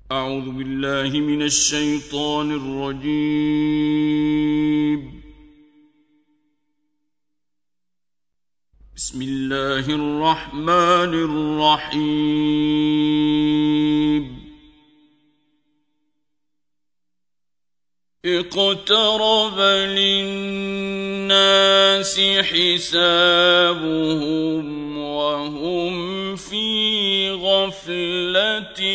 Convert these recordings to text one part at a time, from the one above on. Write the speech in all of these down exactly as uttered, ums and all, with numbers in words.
اعوذ باللہ من الشیطان الرجیم بسم اللہ الرحمن الرحیم اقترب للناس حسابهم وهم في غفلة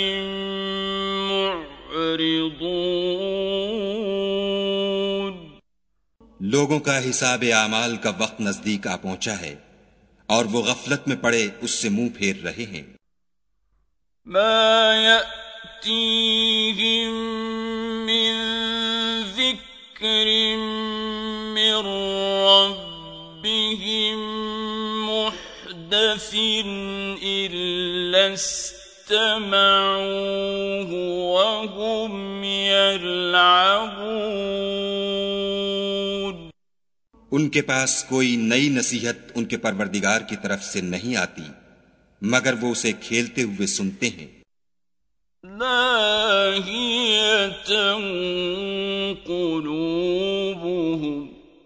معرضون۔ لوگوں کا حساب اعمال کا وقت نزدیک آ پہنچا ہے اور وہ غفلت میں پڑے اس سے منہ پھیر رہے ہیں۔ ما يأتيهم من ذکر من ربهم محدث إلا استمعوه وهم يلعبون۔ ان کے پاس کوئی نئی نصیحت ان کے پروردگار کی طرف سے نہیں آتی مگر وہ اسے کھیلتے ہوئے سنتے ہیں۔ لاہیۃ قلوبهم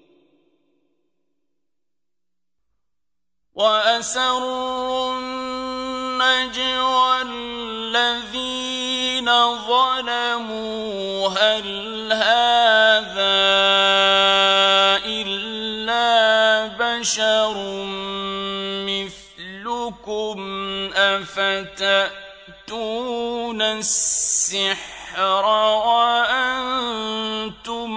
وَأَسَرُّوا النَّجْوَى الَّذِينَ ظَلَمُوا هَلْ هَذَا إِلَّا بَشَرٌ مِثْلُكُمْ أَفَتَأْتُونَ السِّحْرَ وَأَنْتُمْ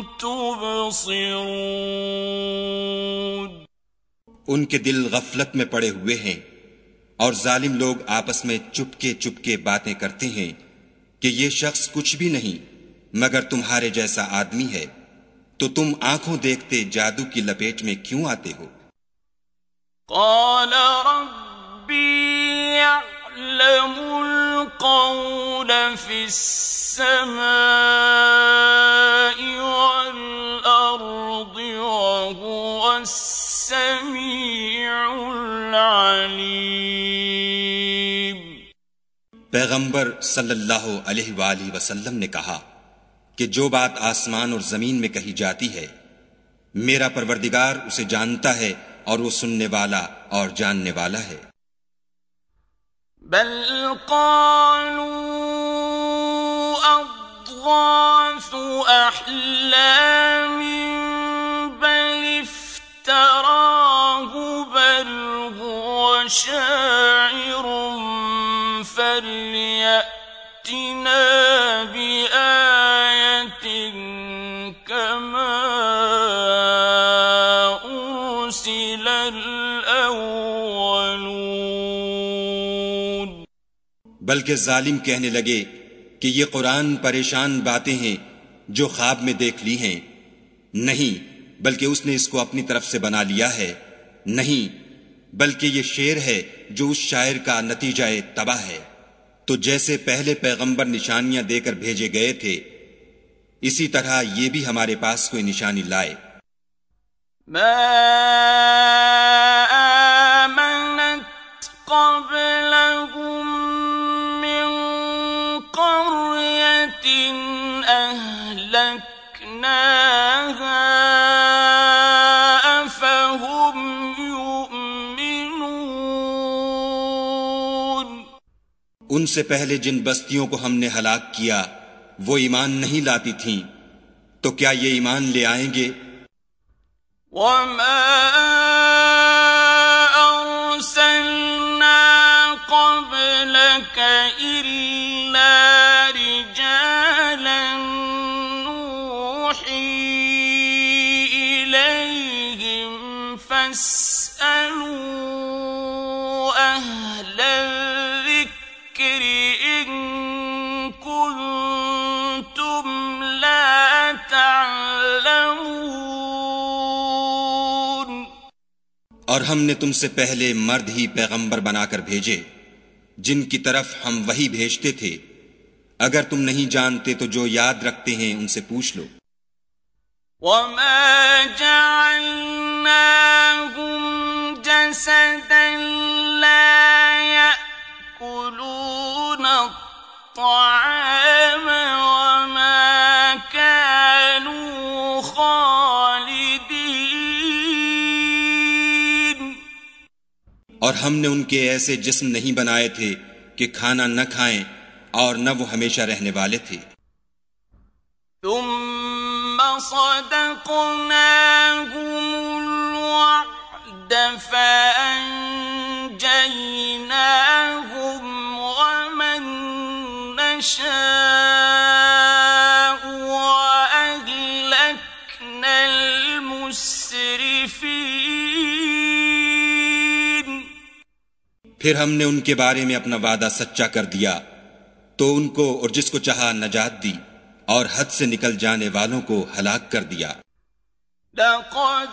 تُبْصِرُونَ۔ ان کے دل غفلت میں پڑے ہوئے ہیں اور ظالم لوگ آپس میں چپکے چپکے باتیں کرتے ہیں کہ یہ شخص کچھ بھی نہیں مگر تمہارے جیسا آدمی ہے، تو تم آنکھوں دیکھتے جادو کی لپیٹ میں کیوں آتے ہو؟ قال ربی يعلم القول في السماء والأرض وهو السميع العليم۔ پیغمبر صلی اللہ علیہ وآلہ وسلم نے کہا کہ جو بات آسمان اور زمین میں کہی جاتی ہے میرا پروردگار اسے جانتا ہے اور وہ سننے والا اور جاننے والا ہے۔ بل قالوا اضغاث احلام بل افتراه بل هو شاعر فليأتنا بآية كما أرسل الأولون۔ بلکہ ظالم کہنے لگے کہ یہ قرآن پریشان باتیں ہیں جو خواب میں دیکھ لی ہیں، نہیں بلکہ اس نے اس کو اپنی طرف سے بنا لیا ہے، نہیں بلکہ یہ شعر ہے جو اس شاعر کا نتیجہ تباہ ہے۔ تو جیسے پہلے پیغمبر نشانیاں دے کر بھیجے گئے تھے اسی طرح یہ بھی ہمارے پاس کوئی نشانی لائے۔ ما آمنت قبلهم من قرية أهلكناها أفهم يؤمنون۔ ان سے پہلے جن بستیوں کو ہم نے ہلاک کیا وہ ایمان نہیں لاتی تھیں، تو کیا یہ ایمان لے آئیں گے؟ وَمَا أَرْسَلْنَا قَبْلَكَ إِلَّا رِجَالًا نُوحِي إِلَيْهِمْ فَاسْأَلُوا أَهْلَ الذِّكْرِ إِن كُنتُمْ لَا تَعْلَمُونَ۔ اور ہم نے تم سے پہلے مرد ہی پیغمبر بنا کر بھیجے جن کی طرف ہم وحی بھیجتے تھے، اگر تم نہیں جانتے تو جو یاد رکھتے ہیں ان سے پوچھ لو۔ وَمَا جَعَلْنَاهُمْ جَسَدًا لَا يَأْكُلُونَ الطعام وما كانوا خالدين. اور ہم نے ان کے ایسے جسم نہیں بنائے تھے کہ کھانا نہ کھائیں اور نہ وہ ہمیشہ رہنے والے تھے. ثم صدقناهم الوعد فأنجيناهم ومن نشاء وأهلكنا المسرفين. پھر ہم نے ان کے بارے میں اپنا وعدہ سچا کر دیا تو ان کو اور جس کو چاہا نجات دی اور حد سے نکل جانے والوں کو ہلاک کر دیا. لقد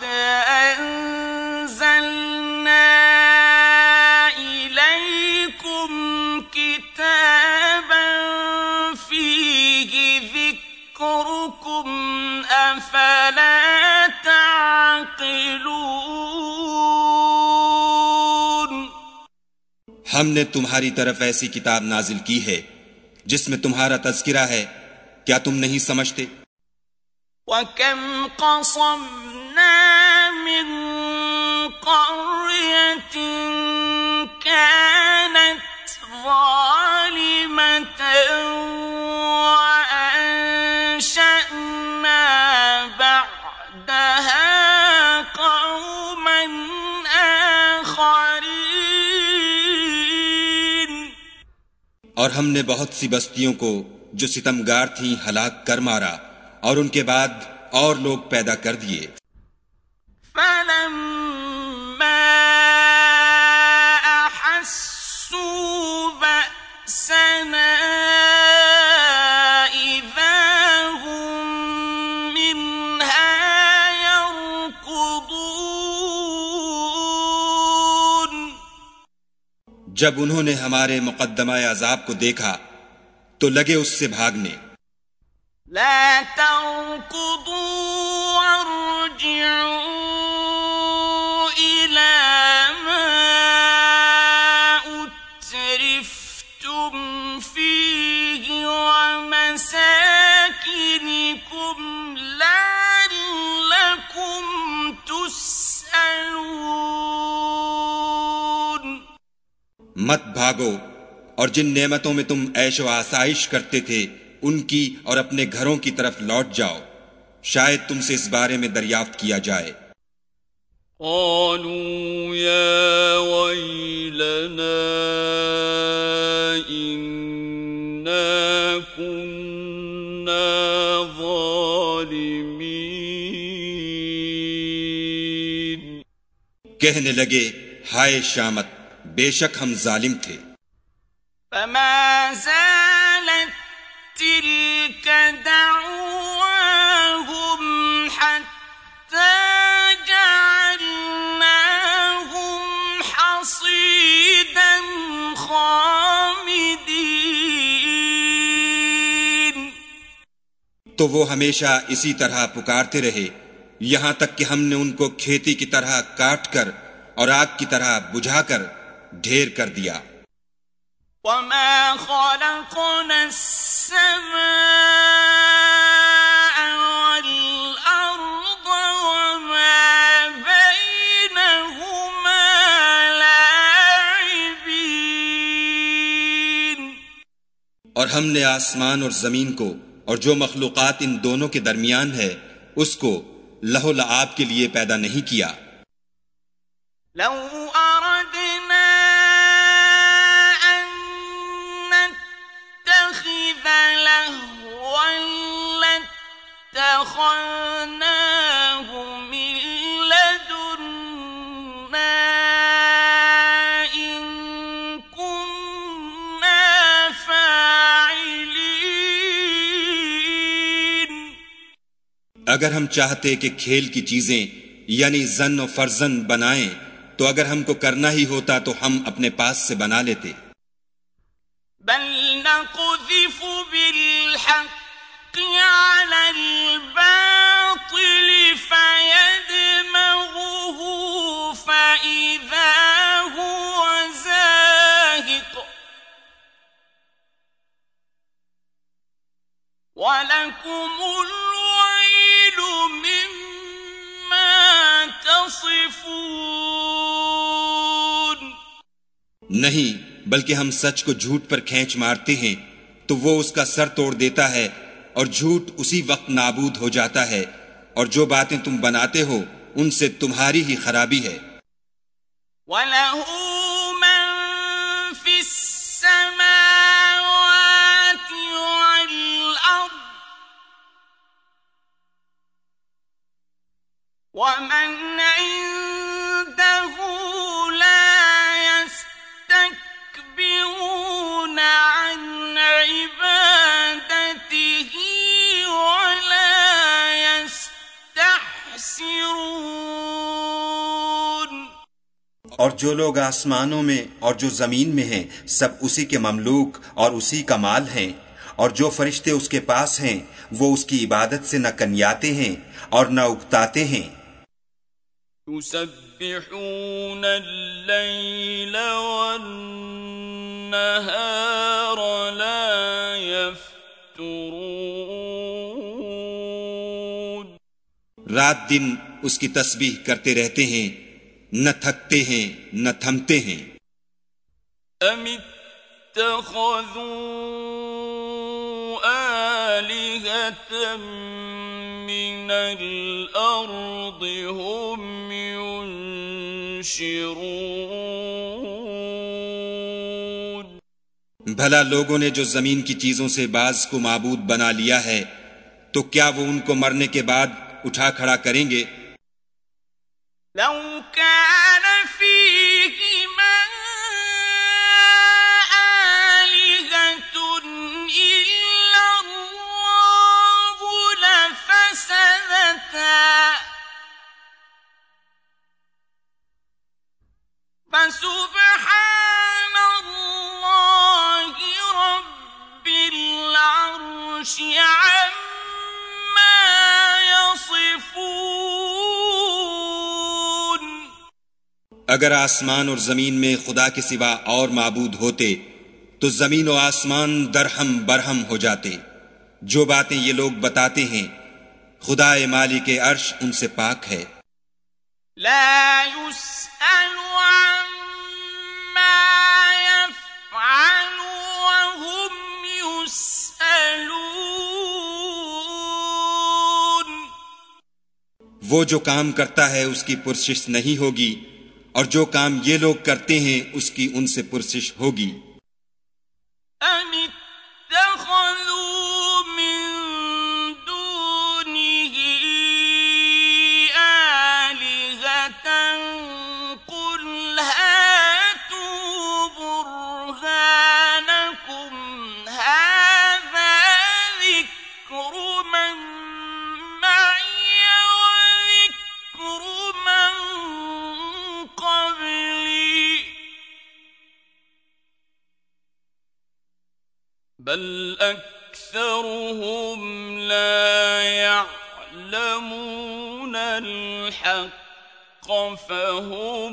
انزلنا الیکم کتابا فیہ ذکرکم افلا تعقلون. ہم نے تمہاری طرف ایسی کتاب نازل کی ہے جس میں تمہارا تذکرہ ہے، کیا تم نہیں سمجھتے؟ وَكَمْ قَصَمْنَا مِنْ قَرْيَةٍ كَانَتْ ظَالِمَةً وَأَنشَأْنَا بَعْدَهَا قَوْمًا آخَرِينَ. اور ہم نے بہت سی بستیوں کو جو ستمگار تھیں ہلاک کر مارا اور ان کے بعد اور لوگ پیدا کر دیے. فَلَمَّا أَحَسُّوا بَأْسَنَا إِذَا هُمْ مِنْهَا يَرْكُضُونَ. جب انہوں نے ہمارے مقدمہ عذاب کو دیکھا تو لگے اس سے بھاگنے. لا تركضوا وارجعوا إلى ما أترفتم فيه ومساكنكم لعلكم تسألون. مت بھاگو اور جن نعمتوں میں تم عیش و آسائش کرتے تھے ان کی اور اپنے گھروں کی طرف لوٹ جاؤ، شاید تم سے اس بارے میں دریافت کیا جائے. قالوا يا ويلنا إنا كنا ظالمين. کہنے لگے ہائے شامت، بے شک ہم ظالم تھے. فما زالت تلك دعواهم حتى جعلناهم حصيدا خامدين. تو وہ ہمیشہ اسی طرح پکارتے رہے یہاں تک کہ ہم نے ان کو کھیتی کی طرح کاٹ کر اور آگ کی طرح بجھا کر ڈھیر کر دیا. وما خلقنا السماء والأرض وما بينهما لاعبين. اور ہم نے آسمان اور زمین کو اور جو مخلوقات ان دونوں کے درمیان ہے اس کو لہو لعاب کے لیے پیدا نہیں کیا. لو أردنا أن نتخذ لهوا لاتخذناه من لدنا إن كنا فاعلين. اگر ہم چاہتے کہ کھیل کی چیزیں یعنی زن و فرزن بنائیں تو اگر ہم کو کرنا ہی ہوتا تو ہم اپنے پاس سے بنا لیتے. بل نقذف بالحق على الباطل فيدمغه فإذا هو زاهق وَلَكُمُ الْوَيْلُ مِمَّا تَصِفُونَ. نہیں بلکہ ہم سچ کو جھوٹ پر کھینچ مارتے ہیں تو وہ اس کا سر توڑ دیتا ہے اور جھوٹ اسی وقت نابود ہو جاتا ہے، اور جو باتیں تم بناتے ہو ان سے تمہاری ہی خرابی ہے. وَلَهُ مَن فِي السَّمَاوَاتِ وَالْأَرْضِ وَمَنْ عِندَهُ لَا يَسْتَكْبِرُونَ عَنْ عِبَادَتِهِ وَلَا يَسْتَحْسِرُونَ. اور جو لوگ آسمانوں میں اور جو زمین میں ہیں سب اسی کے مملوک اور اسی کا مال ہیں، اور جو فرشتے اس کے پاس ہیں وہ اس کی عبادت سے نہ کنیاتے ہیں اور نہ اکتاتے ہیں. يُسَبِّحُونَ اللَّيْلَ وَالنَّهَارَ لَا يَفْتُرُونَ. رات دن اس کی تسبیح کرتے رہتے ہیں، نہ تھکتے ہیں نہ تھمتے ہیں. أَمِ اتَّخَذُوا آلِهَةً مِّنَ الْأَرْضِ هُمْ يُنشِرُونَ. بھلا لوگوں نے جو زمین کی چیزوں سے بعض کو معبود بنا لیا ہے تو کیا وہ ان کو مرنے کے بعد اٹھا کھڑا کریں گے؟ لو كان فيهما آلهة إلا الله لفسدتا فسبحان الله رب العرش عما يصفون. اگر آسمان اور زمین میں خدا کے سوا اور معبود ہوتے تو زمین و آسمان درہم برہم ہو جاتے. جو باتیں یہ لوگ بتاتے ہیں خدا مالک عرش ان سے پاک ہے. لا يسأل عما يفعل وهم يسألون. وہ جو کام کرتا ہے اس کی پرسش نہیں ہوگی، اور جو کام یہ لوگ کرتے ہیں اس کی ان سے پرسش ہوگی. أَمِ اتَّخَذُوا مِن دُونِهِ آلِهَةً قُلْ هَاتُوا بُرْهَانَكُمْ هَٰذَا ذِكْرُ مَن مَّعِيَ وَذِكْرُ مَن قَبْلِي بل أكثرهم لا يعلمون الحق فهم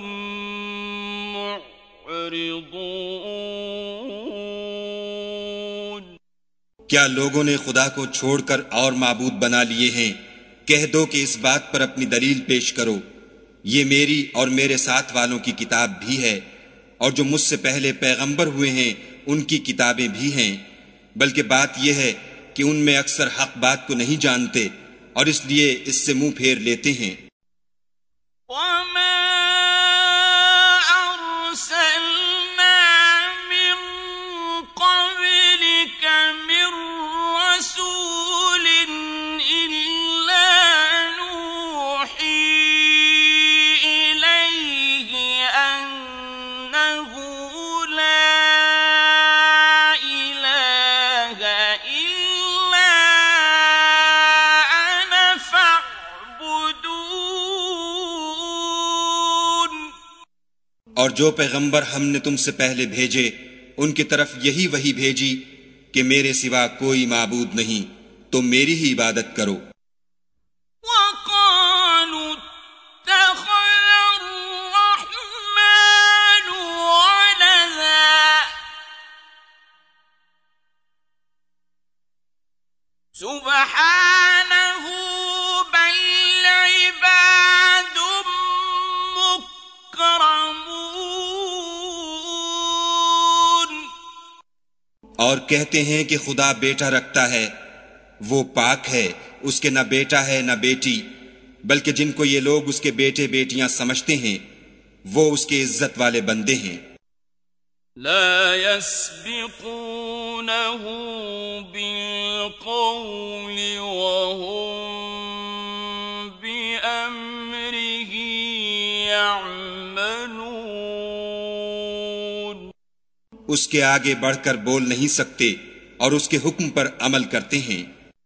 معرضون. کیا لوگوں نے خدا کو چھوڑ کر اور معبود بنا لیے ہیں؟ کہہ دو کہ اس بات پر اپنی دلیل پیش کرو. یہ میری اور میرے ساتھ والوں کی کتاب بھی ہے، اور جو مجھ سے پہلے پیغمبر ہوئے ہیں ان کی کتابیں بھی ہیں، بلکہ بات یہ ہے کہ ان میں اکثر حق بات کو نہیں جانتے اور اس لیے اس سے منہ پھیر لیتے ہیں. وَمَا أَرْسَلْنَا مِن قَبْلِكَ مِن رَّسُولٍ إِلَّا نُوحِي إِلَيْهِ أَنَّهُ لَا إِلَٰهَ إِلَّا أَنَا فَاعْبُدُونِ. اور جو پیغمبر ہم نے تم سے پہلے بھیجے ان کی طرف یہی وحی بھیجی کہ میرے سوا کوئی معبود نہیں، تو میری ہی عبادت کرو. وَقَالُوا اتَّخَذَ الرَّحْمَٰنُ وَلَدًا سبحانہ بل عباد مکرمون. اور کہتے ہیں کہ خدا بیٹا رکھتا ہے. وہ پاک ہے، اس کے نہ بیٹا ہے نہ بیٹی، بلکہ جن کو یہ لوگ اس کے بیٹے بیٹیاں سمجھتے ہیں وہ اس کے عزت والے بندے ہیں. لا يسبقونه بالقول وهم بأمره يعملون. اس کے آگے بڑھ کر بول نہیں سکتے اور اس کے حکم پر عمل کرتے ہیں.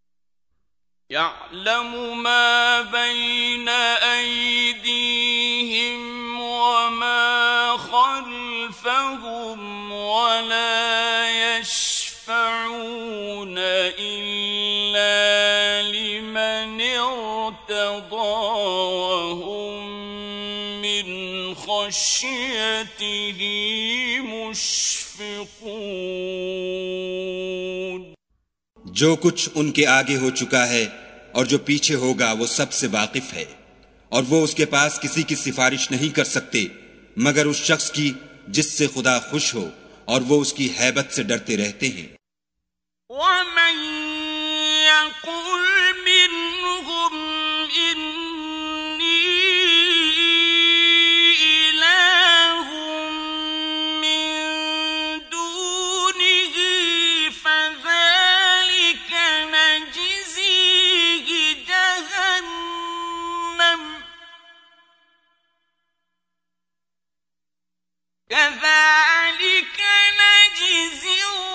يعلم ما بين أيديهم وما خلفهم ولا يشفعون إلا لمن ارتضى وهم من خشيته مشفقون. جو کچھ ان کے آگے ہو چکا ہے اور جو پیچھے ہوگا وہ سب سے واقف ہے، اور وہ اس کے پاس کسی کی سفارش نہیں کر سکتے مگر اس شخص کی جس سے خدا خوش ہو، اور وہ اس کی ہیبت سے ڈرتے رہتے ہیں. وَمَن يَقُلْ مِنْهُمْ إِنِّي إِلَٰهٌ مِّن دُونِهِ فَذَلِكَ نَجْزِيهِ جَهَنَّمَ كَذَلِكَ نَجْزِي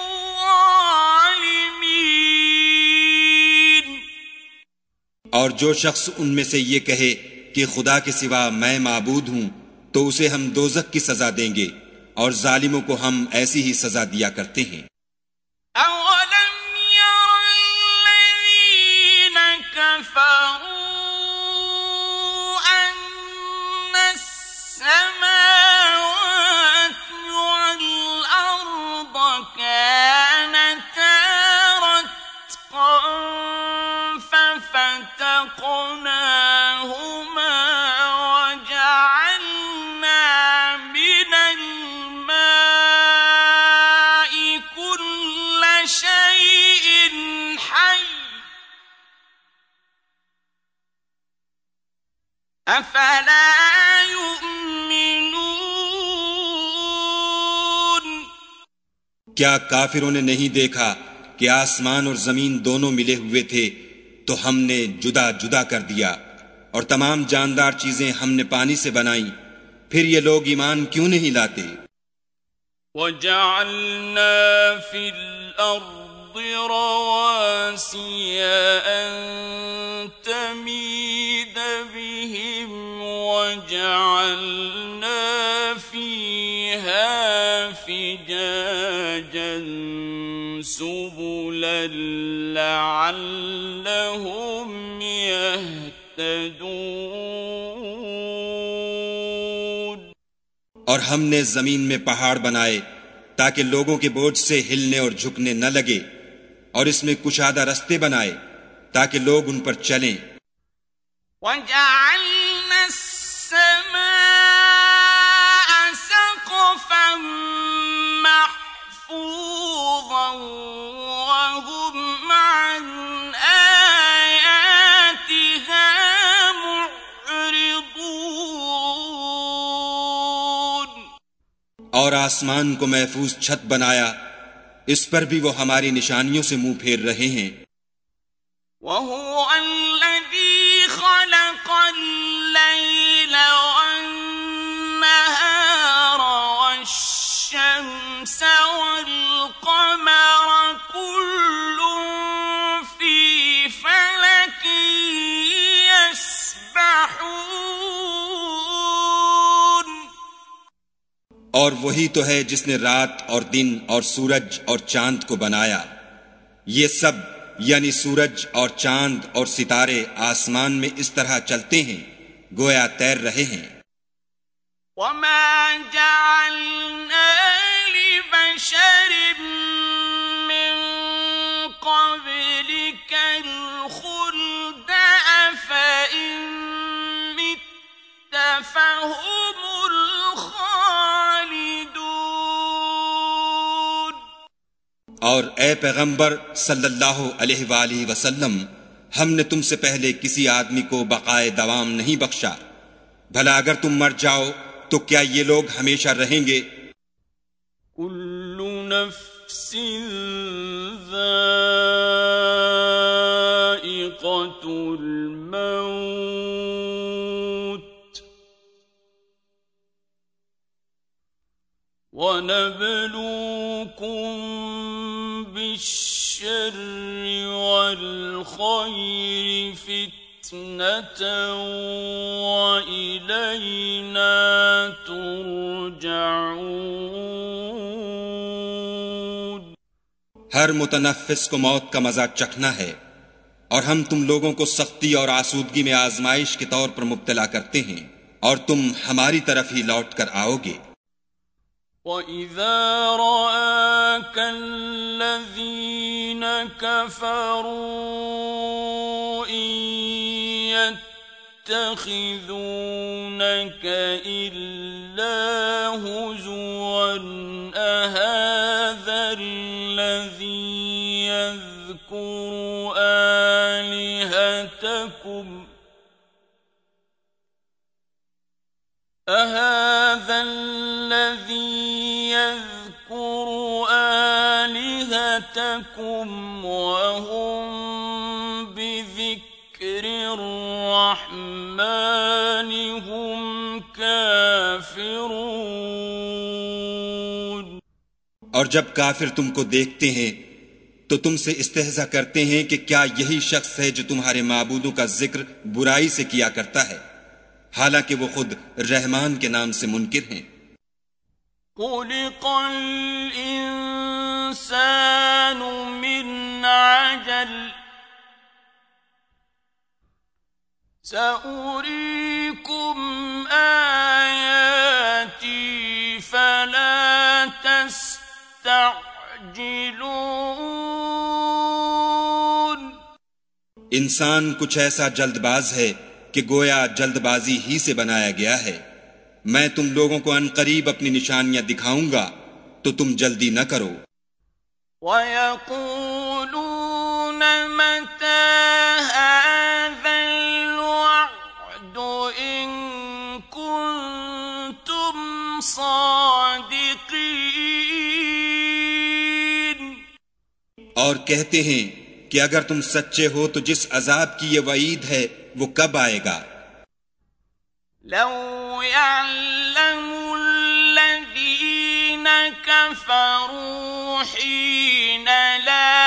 الظَّالِمِينَ. اور جو شخص ان میں سے یہ کہے کہ خدا کے سوا میں معبود ہوں تو اسے ہم دوزخ کی سزا دیں گے، اور ظالموں کو ہم ایسی ہی سزا دیا کرتے ہیں. أَوَلَمْ يَرَ الَّذِينَ كَفَرُوا أَنَّ السَّمَاوَاتِ وَالْأَرْضَ كَانَتَا رَتْقًا فَفَتَقْنَاهُمَا وَجَعَلْنَا مِنَ الْمَاءِ كُلَّ شَيْءٍ حَيٍّ أَفَلَا يُؤْمِنُونَ. کیا کافروں نے نہیں دیکھا کہ آسمان اور زمین دونوں ملے ہوئے تھے تو ہم نے جدا جدا کر دیا، اور تمام جاندار چیزیں ہم نے پانی سے بنائیں، پھر یہ لوگ ایمان کیوں نہیں لاتے؟ وَجَعَلْنَا فِي الْأَرْضِ رَوَاسِيَ أَن تَمِيدَ بِهِمْ وَجَعَلْنَا فِيهَا فِجَاجًا سُبُلًا لَعَلَّهُمْ يَهْتَدُونَ. اور ہم نے زمین میں پہاڑ بنائے تاکہ لوگوں کے بوجھ سے ہلنے اور جھکنے نہ لگے، اور اس میں کشادہ رستے بنائے تاکہ لوگ ان پر چلیں. وَجَعَلْنَا السَّمَاءَ سَقْفًا مَّحْفُوظًا وَهُمْ عَنْ آيَاتِهَا مُعْرِضُونَ. اور آسمان کو محفوظ چھت بنایا، اس پر بھی وہ ہماری نشانیوں سے منہ پھیر رہے ہیں. وَهُوَ الَّذِي خَلَقَ اللَّيْلَ وَالنَّهَارَ وَالشَّمْسَ وَالْقَمَرَ كُلٌّ فِي فَلَكٍ يَسْبَحُونَ. اور وہی تو ہے جس نے رات اور دن اور سورج اور چاند کو بنایا. یہ سب یعنی سورج اور چاند اور ستارے آسمان میں اس طرح چلتے ہیں گویا تیر رہے ہیں. وَمَا جَعَلْنَا لِبَشَرٍ مِّن قَبْلِكَ هم الخالدون۔ اور اے پیغمبر صلی اللہ علیہ وآلہ وسلم، ہم نے تم سے پہلے کسی آدمی کو بقائے دوام نہیں بخشا، بھلا اگر تم مر جاؤ تو کیا یہ لوگ ہمیشہ رہیں گے؟ کل نفس ذائقۃ الموت وَنَبْلُوكُم بِالشَّرِّ وَالْخَيْرِ فِتْنَةً وَإِلَيْنَا تُرْجَعُونَ۔ ہر متنفس کو موت کا مزہ چکھنا ہے، اور ہم تم لوگوں کو سختی اور آسودگی میں آزمائش کے طور پر مبتلا کرتے ہیں، اور تم ہماری طرف ہی لوٹ کر آؤ گے۔ وَإِذَا رَآكَ الَّذِينَ كَفَرُوا إِن يَتَّخِذُونَكَ إِلَّا هُزُوًا أَهَذَا الَّذِي يَذْكُرُ آلِهَتَكُمْ أَهَذَا الَّذِي يَذْكُرُ آلِهَتَكُمْ وَهُمْ بِذِكْرِ الرَّحْمَنِ هُمْ كَافِرُونَ۔ اور جب کافر تم کو دیکھتے ہیں تو تم سے استہزاء کرتے ہیں کہ کیا یہی شخص ہے جو تمہارے معبودوں کا ذکر برائی سے کیا کرتا ہے، حالانکہ وہ خود رحمان کے نام سے منکر ہیں۔ خلق الانسان من عجل سأريكم آياتي فلا تستعجلون۔ انسان کچھ ایسا جلد باز ہے کہ گویا جلد بازی ہی سے بنایا گیا ہے۔ میں تم لوگوں کو ان قریب اپنی نشانیاں دکھاؤں گا تو تم جلدی نہ کرو۔ وَيَقُولُونَ مَتَى هَذَا الْوَعْدُ إِن كُنتُمْ صَادِقِينَ۔ اور کہتے ہیں کہ اگر تم سچے ہو تو جس عذاب کی یہ وعید ہے وہ کب آئے گا؟ لو يعلم الذين كفروا حين لا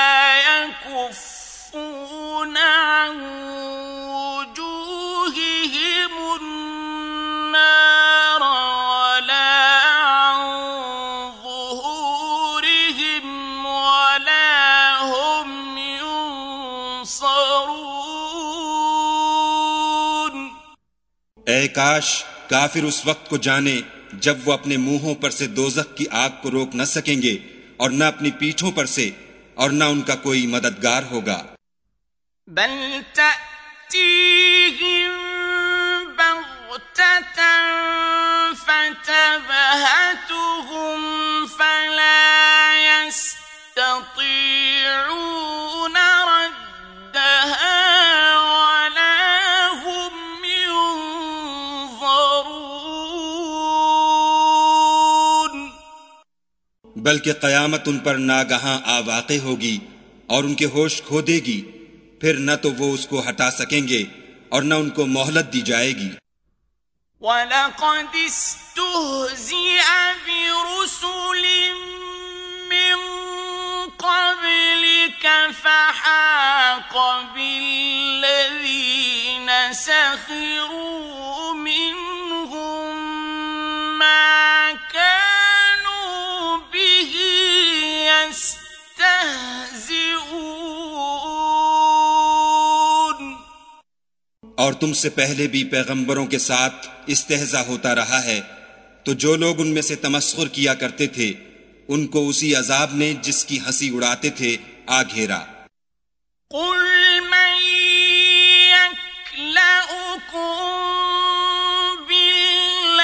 يكفون عن وجوههم النار ولا عن ظهورهم ولا هم ينصرون۔ اے کاش کافر اس وقت کو جانے جب وہ اپنے منہوں پر سے دوزخ کی آگ کو روک نہ سکیں گے، اور نہ اپنی پیٹھوں پر سے، اور نہ ان کا کوئی مددگار ہوگا۔ بل تأتيهم بغتة فتبهتهم فلا يستطيعون ردها بلکہ قیامت ان پر ناگہاں آ واقع ہوگی اور ان کے ہوش کھو دے گی، پھر نہ تو وہ اس کو ہٹا سکیں گے اور نہ ان کو مہلت دی جائے گی۔ وَلَقَدِ اسْتُهْزِئَ بِرُسُلٍ مِّن قَبْلِكَ فَحَاقَ بِالَّذِينَ سَخِرُوا مِنْهُم مَّا كَانُوا بِهِ يَسْتَهْزِئُونَ۔ اور تم سے پہلے بھی پیغمبروں کے ساتھ استہزاء ہوتا رہا ہے، تو جو لوگ ان میں سے تمسخر کیا کرتے تھے ان کو اسی عذاب نے جس کی ہنسی اڑاتے تھے آ گھیرا۔ قُلْ مَن يَكْلَؤُكُم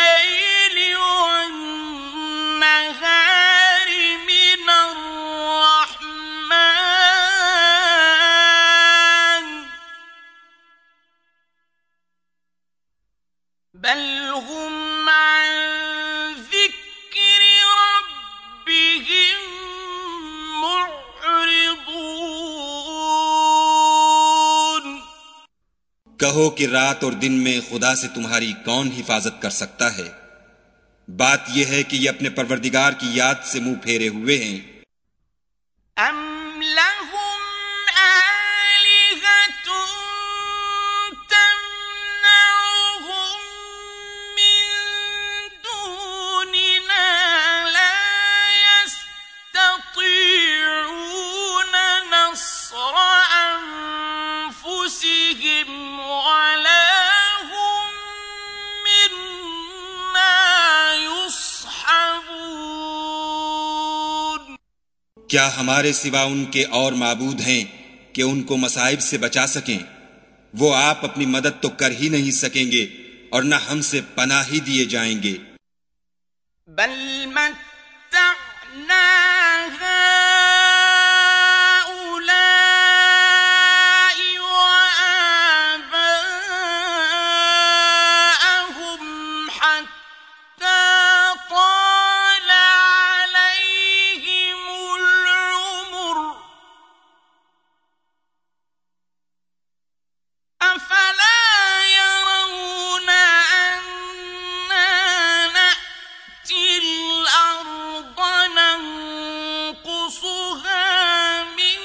کہو کہ رات اور دن میں خدا سے تمہاری کون حفاظت کر سکتا ہے؟ بات یہ ہے کہ یہ اپنے پروردگار کی یاد سے منہ پھیرے ہوئے ہیں۔ ام لہم آلہۃ تمنعہم من دوننا لا يستطيعون نصر انفسهم ولا هم منا يصحبون۔ کیا ہمارے سوا ان کے اور معبود ہیں کہ ان کو مصائب سے بچا سکیں؟ وہ آپ اپنی مدد تو کر ہی نہیں سکیں گے اور نہ ہم سے پناہ ہی دیے جائیں گے۔ بل متعنا هؤلاء وآباءهم حتى طال عليهم العمر أفلا يرون أنا نأتي الأرض ننقصها من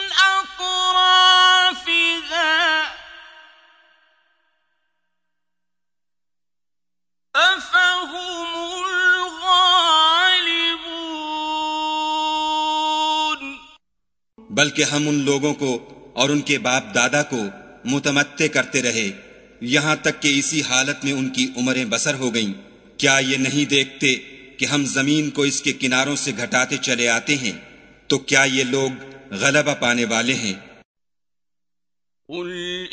أطرافها أفهم الغالبون۔ بلکہ ہم ان لوگوں کو اور ان کے باپ دادا کو متمتع کرتے رہے یہاں تک کہ اسی حالت میں ان کی عمریں بسر ہو گئیں۔ کیا یہ نہیں دیکھتے کہ ہم زمین کو اس کے کناروں سے گھٹاتے چلے آتے ہیں؟ تو کیا یہ لوگ غلبہ پانے والے ہیں؟ قل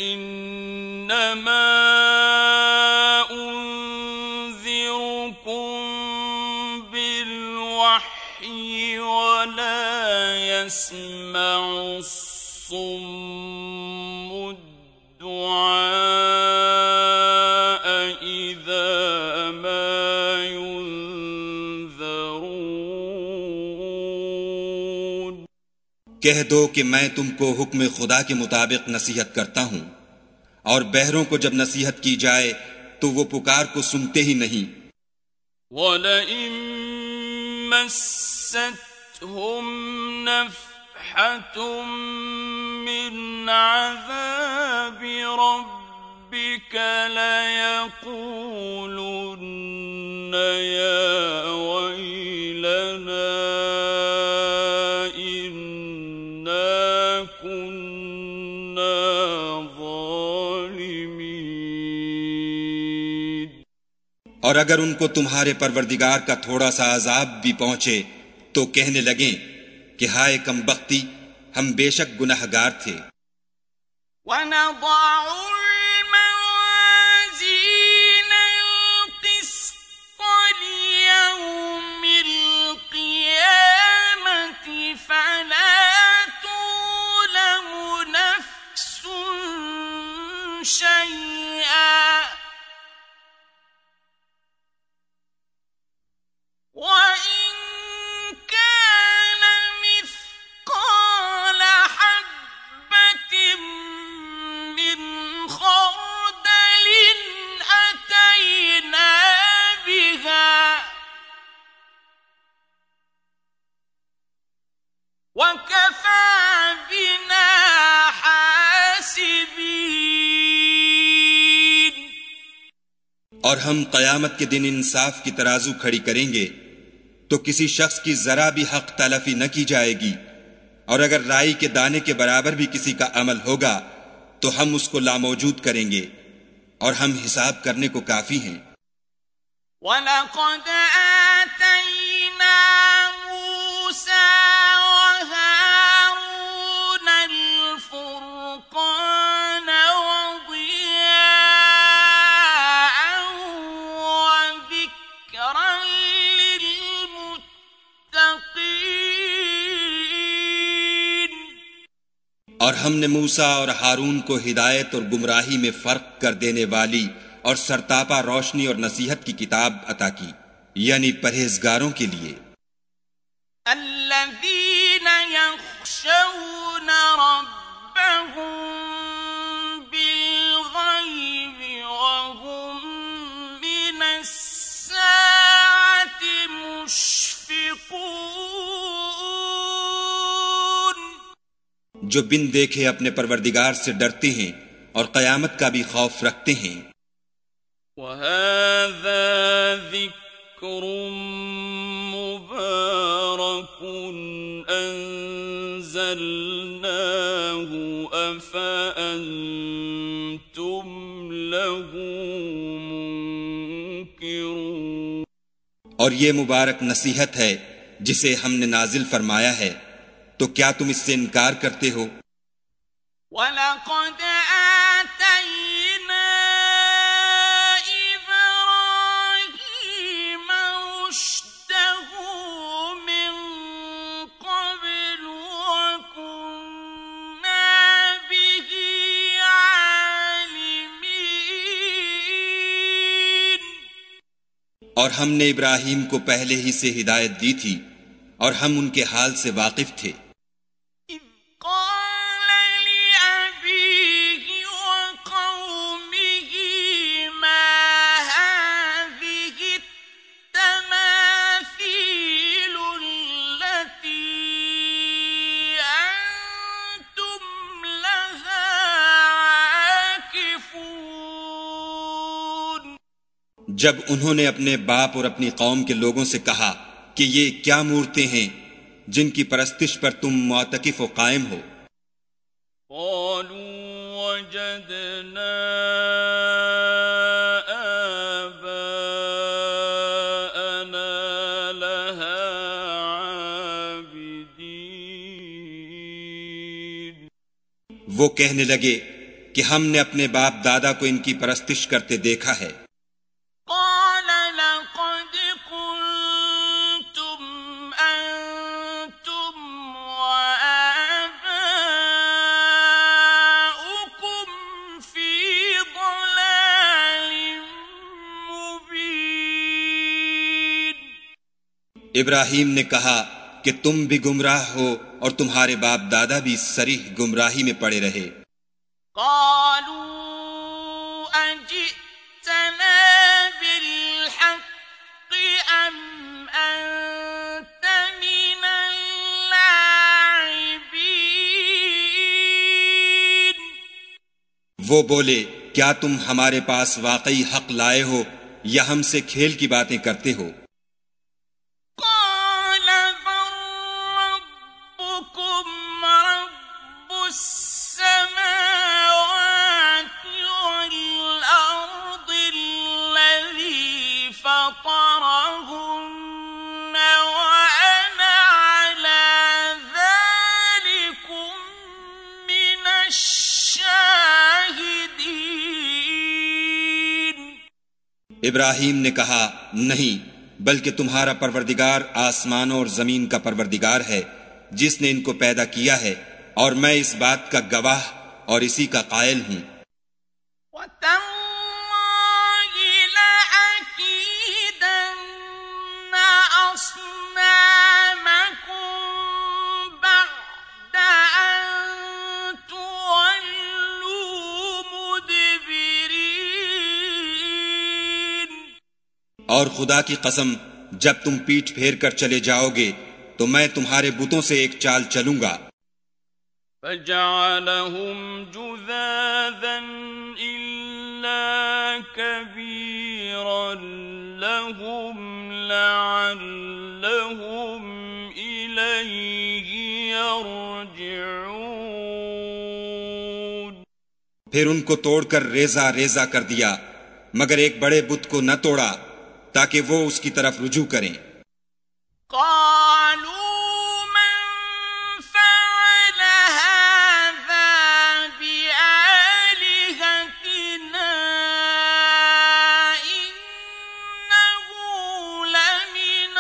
انما انذركم بالوحي ولا يسمع الصم الدعاء اذا ما ينذرون۔ کہہ دو کہ میں تم کو حکم خدا کے مطابق نصیحت کرتا ہوں، اور بہروں کو جب نصیحت کی جائے تو وہ پکار کو سنتے ہی نہیں۔ وَلَئِن مَسَّتْهُمْ نَفْحَةٌ مِّنْ عَذَابِ رَبِّكَ لَيَقُولُنَّ يَا وَيْلَنَا إِنَّا كُنَّا ظَالِمِينَ۔ اور اگر ان کو تمہارے پروردگار کا تھوڑا سا عذاب بھی پہنچے تو کہنے لگیں کہ ہائے کم بختی، ہم بے شک گنہگار تھے۔ وَنَضَعُ الْمَوَازِينَ الْقِسْطَ لِيَوْمِ الْقِيَامَةِ فَلَا تُظْلَمُ نَفْسٌ شَيْئًا وَإِن كَانَ مِثْقَالَ حَبَّةٍ مِّنْ خَرْدَلٍ أَتَيْنَا بِهَا وَكَفَى بِنَا حَاسِبِينَ۔ اور ہم قیامت کے دن انصاف کی ترازو کھڑی کریں گے تو کسی شخص کی ذرا بھی حق تلفی نہ کی جائے گی، اور اگر رائی کے دانے کے برابر بھی کسی کا عمل ہوگا تو ہم اس کو لاموجود کریں گے، اور ہم حساب کرنے کو کافی ہیں۔ وَلَقَدْ آتَيْنَا مُوسَىٰ وَهَارُونَ الْفُرْقَانَ وَضِيَاءً وَذِكْرًا لِّلْمُتَّقِينَ۔ اور ہم نے موسیٰ اور ہارون کو ہدایت اور گمراہی میں فرق کر دینے والی اور سرتاپا روشنی اور نصیحت کی کتاب عطا کی، یعنی پرہیزگاروں کے لیے۔ الذین یخشون ربهم بالغیب جو بن دیکھے اپنے پروردگار سے ڈرتے ہیں اور قیامت کا بھی خوف رکھتے ہیں۔ وَهَذَا ذِكْرٌ مُبَارَكٌ أَنزَلْنَاهُ أَفَأَنْتُمْ لَهُ مُنْكِرُونَ۔ اور یہ مبارک نصیحت ہے جسے ہم نے نازل فرمایا ہے، تو کیا تم اس سے انکار کرتے ہو؟ وَلَقَدْ آتَيْنَا إِبْرَاهِيمَ رُشْدَهُ مِنْ قَبْلُ وَكُنَّا بِهِ عَالِمِينَ۔ اور ہم نے ابراہیم کو پہلے ہی سے ہدایت دی تھی اور ہم ان کے حال سے واقف تھے۔ إِذْ قَالَ لِأَبِيهِ وَقَوْمِهِ مَا هَٰذِهِ التَّمَاثِيلُ الَّتِي أَنتُمْ لَهَا عَاكِفُونَ۔ جب انہوں نے اپنے باپ اور اپنی قوم کے لوگوں سے کہا کہ یہ کیا مورتیں ہیں جن کی پرستش پر تم معتکف و قائم ہو؟ قالوا وجدنا آباءنا لها عابدين۔ وہ کہنے لگے کہ ہم نے اپنے باپ دادا کو ان کی پرستش کرتے دیکھا ہے۔ قال لقد كنتم أنتم وآباؤكم في ضلال مبين۔ ابراہیم نے کہا کہ تم بھی گمراہ ہو اور تمہارے باپ دادا بھی صریح گمراہی میں پڑے رہے۔ قالوا أجئتنا بالحق أم أنت من اللاعبين۔ وہ بولے کیا تم ہمارے پاس واقعی حق لائے ہو یا ہم سے کھیل کی باتیں کرتے ہو؟ قال بل ربكم رب السماوات والأرض الذي فطرهن وأنا على ذلكم من الشاهدين۔ ابراہیم نے کہا نہیں، بلکہ تمہارا پروردگار آسمانوں اور زمین کا پروردگار ہے جس نے ان کو پیدا کیا ہے، اور میں اس بات کا گواہ اور اسی کا قائل ہوں۔ وَتَاللَّهِ لَأَكِيدَنَّ أَصْنَامَكُمْ بَعْدَ أَن تُوَلُّوا مُدْبِرِينَ۔ اور خدا کی قسم جب تم پیٹھ پھیر کر چلے جاؤ گے تو میں تمہارے بتوں سے ایک چال چلوں گا۔ فَجَعَلَهُمْ جُذَاذًا إِلَّا كَبِيرًا لَهُمْ لَعَلَّهُمْ إِلَيْهِ يَرْجِعُونَ۔ پھر ان کو توڑ کر ریزہ ریزہ کر دیا، مگر ایک بڑے بت کو نہ توڑا تاکہ وہ اس کی طرف رجوع کریں۔ قالوا من فعل هذا بآلهتنا إنه لمن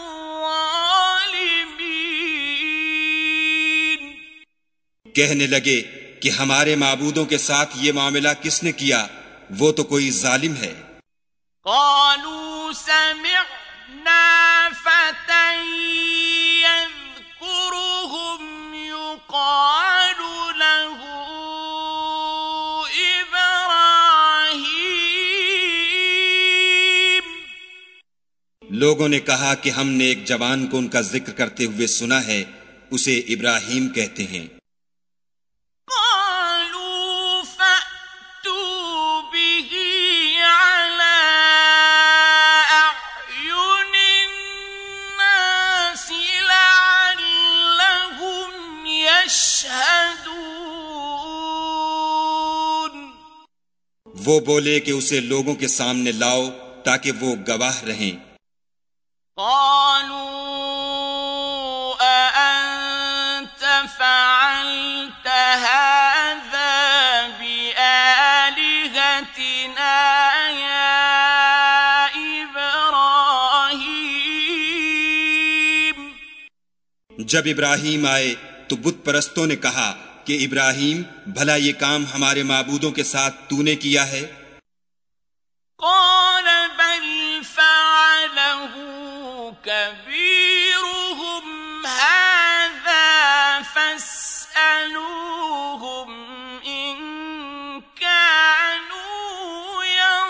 الظالمين۔ کہنے لگے کہ ہمارے معبودوں کے ساتھ یہ معاملہ کس نے کیا، وہ تو کوئی ظالم ہے۔ قالوا سمعنا فتى يذكرهم يقال له إبراهيم۔ لوگوں نے کہا کہ ہم نے ایک جوان کو ان کا ذکر کرتے ہوئے سنا ہے، اسے ابراہیم کہتے ہیں۔ وہ بولے کہ اسے لوگوں کے سامنے لاؤ تاکہ وہ گواہ رہیں۔ قالوا أأنت فعلت هذا بآلهتنا يا إبراهيم؟ جب ابراہیم آئے تو بت پرستوں نے کہا کہ ابراہیم بھلا یہ کام ہمارے معبودوں کے ساتھ تو نے کیا ہے؟ قال بل فعله كبيرهم هذا فاسألوهم إن كانوا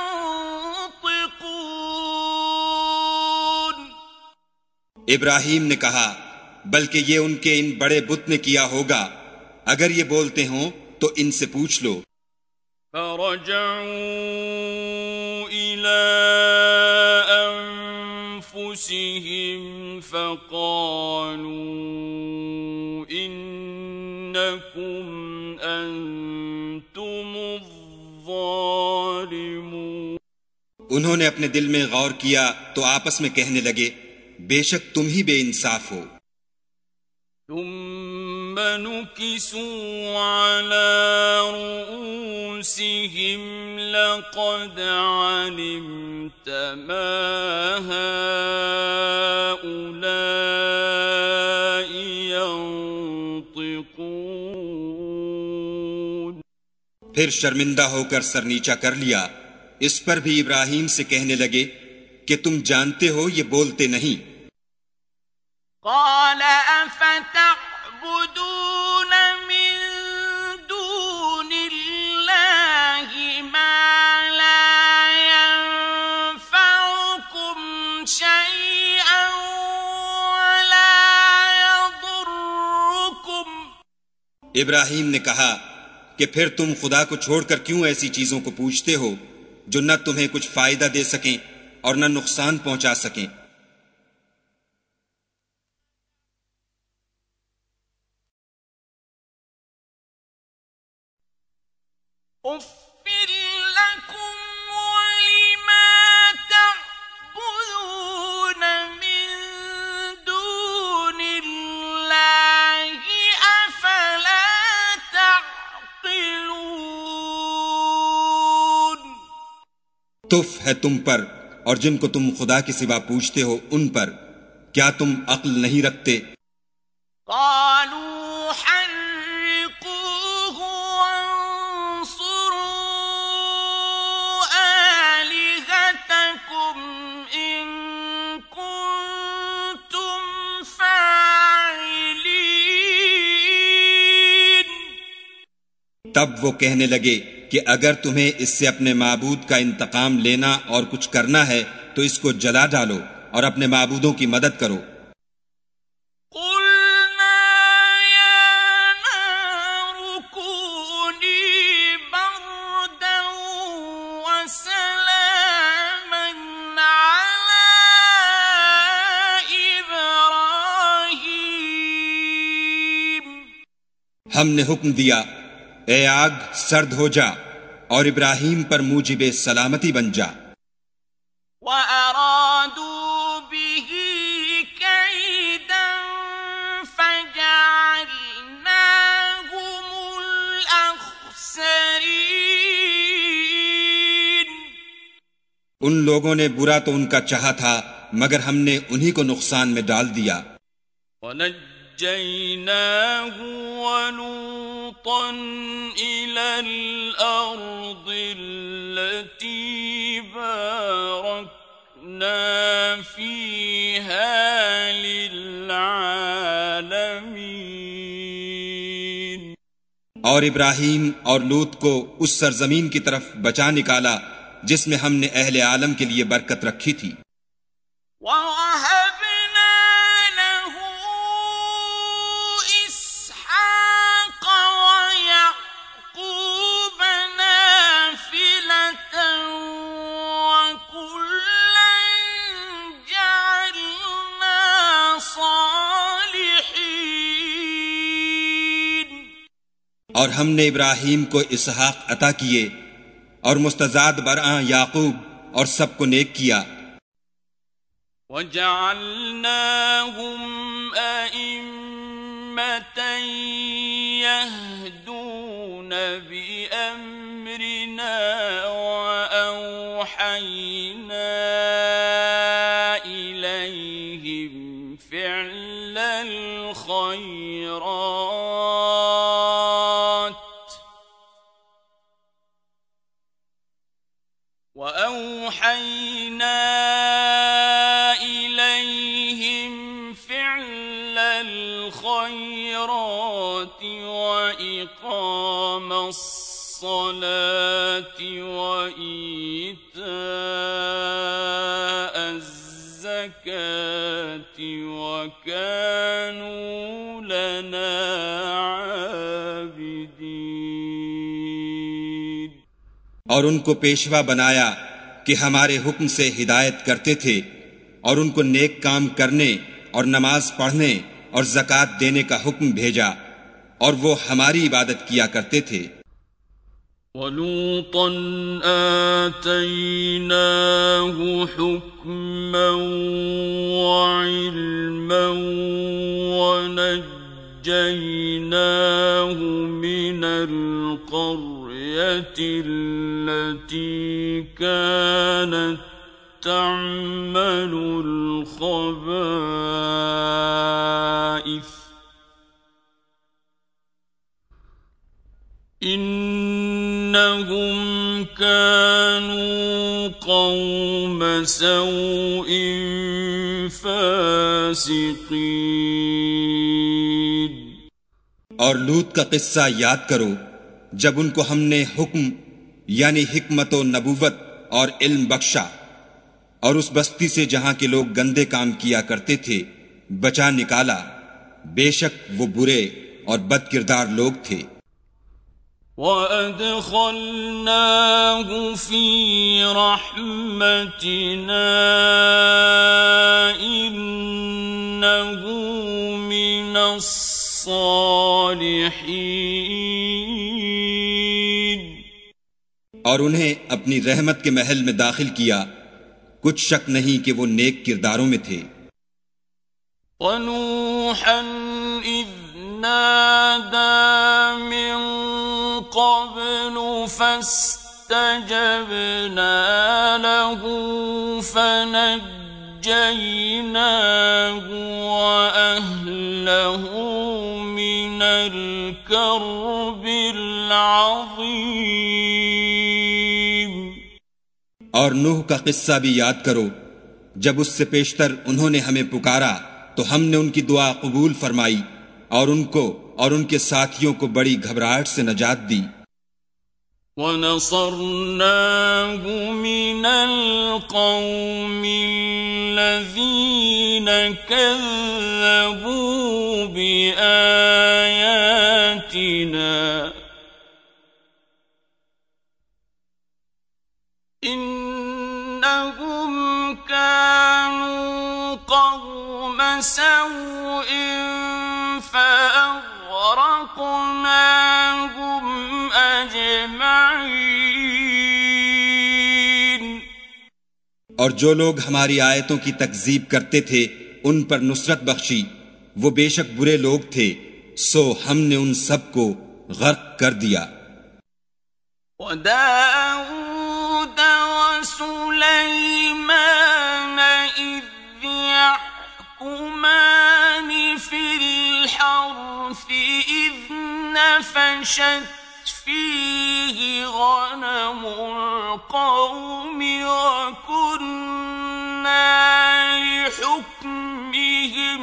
ينطقون۔ ابراہیم نے کہا بلکہ یہ ان کے ان بڑے بت نے کیا ہوگا، اگر یہ بولتے ہوں تو ان سے پوچھ لو۔ فرجعوا إلى أنفسهم فقالوا إنكم أنتم الظالمون۔ انہوں نے اپنے دل میں غور کیا تو آپس میں کہنے لگے بے شک تم ہی بے انصاف ہو۔ ثم نكسوا على رؤوسهم لقد علمت ما هؤلاء ينطقون۔ پھر شرمندہ ہو کر سر نیچا کر لیا، اس پر بھی ابراہیم سے کہنے لگے کہ تم جانتے ہو یہ بولتے نہیں۔ قال افتعبدون من دون الله ما لا ينفعكم شيئا ولا يضركم۔ ابراہیم نے کہا کہ پھر تم خدا کو چھوڑ کر کیوں ایسی چیزوں کو پوچھتے ہو جو نہ تمہیں کچھ فائدہ دے سکیں اور نہ نقصان پہنچا سکیں۔ اُفٍّ لَكُمْ وَلِمَا تَعْبُدُونَ مِن دُونِ اللَّهِ أَفَلَا تَعْقِلُونَ۔ تف ہے تم پر اور جن کو تم خدا کے سوا پوچھتے ہو ان پر، کیا تم عقل نہیں رکھتے؟ قالوا حرقوه وانصروا آلهتكم إن كنتم فاعلين۔ تب وہ کہنے لگے کہ اگر تمہیں اس سے اپنے معبود کا انتقام لینا اور کچھ کرنا ہے تو اس کو جلا ڈالو اور اپنے معبودوں کی مدد کرو۔ قلنا يا نار كوني بردا وسلاما على إبراهيم۔ ہم نے حکم دیا اے آگ سرد ہو جا اور ابراہیم پر موجب سلامتی بن جا۔ وَأَرَادُوا بِهِ كَيْدًا فَجَعَلْنَاهُمُ الْأَخْسَرِينَ۔ ان لوگوں نے برا تو ان کا چاہا تھا مگر ہم نے انہی کو نقصان میں ڈال دیا۔ وَنَجَّيْنَاهُ وَلُوطًا إِلَى الْأَرْضِ الَّتِي بَارَكْنَا فِيهَا لِلْعَالَمِينَ۔ اور ابراہیم اور لوط کو اس سرزمین کی طرف بچا نکالا جس میں ہم نے اہل عالم کے لیے برکت رکھی تھی۔ وَوَهَبْنَا لَهُ إِسْحَاقَ وَيَعْقُوبَ نَافِلَةً وَكُلًّا جَعَلْنَا صَالِحِينَ۔ اور ہم نے ابراہیم کو اسحاق عطا کیے اور مستزاد برآں یعقوب اور سب کو نیک کیا. وَجَعَلْنَاهُمْ أَئِمَّةً يَهْدُونَ بِأَمْرِنَا وَأَوْحَيْنَا إِلَيْهِمْ فِعْلَ الْخَيْرَاتِ وَأَوْحَيْنَا الخيرات وإقام الصلاة وإيتاء الزكاة وكانوا لنا عابدين. اور ان کو پیشوا بنایا کہ ہمارے حکم سے ہدایت کرتے تھے اور ان کو نیک کام کرنے اور نماز پڑھنے اور زکوٰۃ دینے کا حکم بھیجا اور وہ ہماری عبادت کیا کرتے تھے. وَلُوطًا آتَيْنَاهُ حُكْمًا وَعِلْمًا وَنَجَّيْنَاهُ مِنَ الْقَرْيَةِ الَّتِي كَانَتْ تعمل الخبائث إنهم كانوا قوم سوء فاسقين. اور لوط کا قصہ یاد کرو جب ان کو ہم نے حکم یعنی حکمت و نبوت اور علم بخشا اور اس بستی سے جہاں کے لوگ گندے کام کیا کرتے تھے بچا نکالا، بے شک وہ برے اور بد کردار لوگ تھے. وَأَدْخَلْنَاهُ فِي رَحْمَتِنَا إِنَّهُ مِنَ الصَّالِحِينَ. اور انہیں اپنی رحمت کے محل میں داخل کیا، کچھ شک نہیں کہ وہ نیک کرداروں میں تھے. وَنُوحًا إِذْ نَادَى مِن قَبْلُ فَاسْتَجَبْنَا لَهُ فَنَجَّيْنَاهُ وَأَهْلَهُ مِنَ الْكَرْبِ الْعَظِيمِ. اور نوح کا قصہ بھی یاد کرو جب اس سے پیشتر انہوں نے ہمیں پکارا تو ہم نے ان کی دعا قبول فرمائی اور ان کو اور ان کے ساتھیوں کو بڑی گھبراہٹ سے نجات دی. وَنَصَرْنَاهُ مِنَ الْقَوْمِ الَّذِينَ كَذَّبُوا بِآيَاتِنَا إِنَّهُمْ كَانُوا قَوْمَ سَوْءٍ فَأَغْرَقْنَاهُمْ أَجْمَعِينَ. اور جو لوگ ہماری آیتوں کی تکذیب کرتے تھے ان پر نصرت بخشی، وہ بے شک برے لوگ تھے، سو ہم نے ان سب کو غرق کر دیا. وَدَاوُودَ وَسُلَيْمَانَ إِذْ يَحْكُمَانِ فِي الْحَرْثِ إِذْ نَفَشَتْ فِيهِ غَنَمُ الْقَوْمِ وَكُنَّا لِحُكْمِهِمْ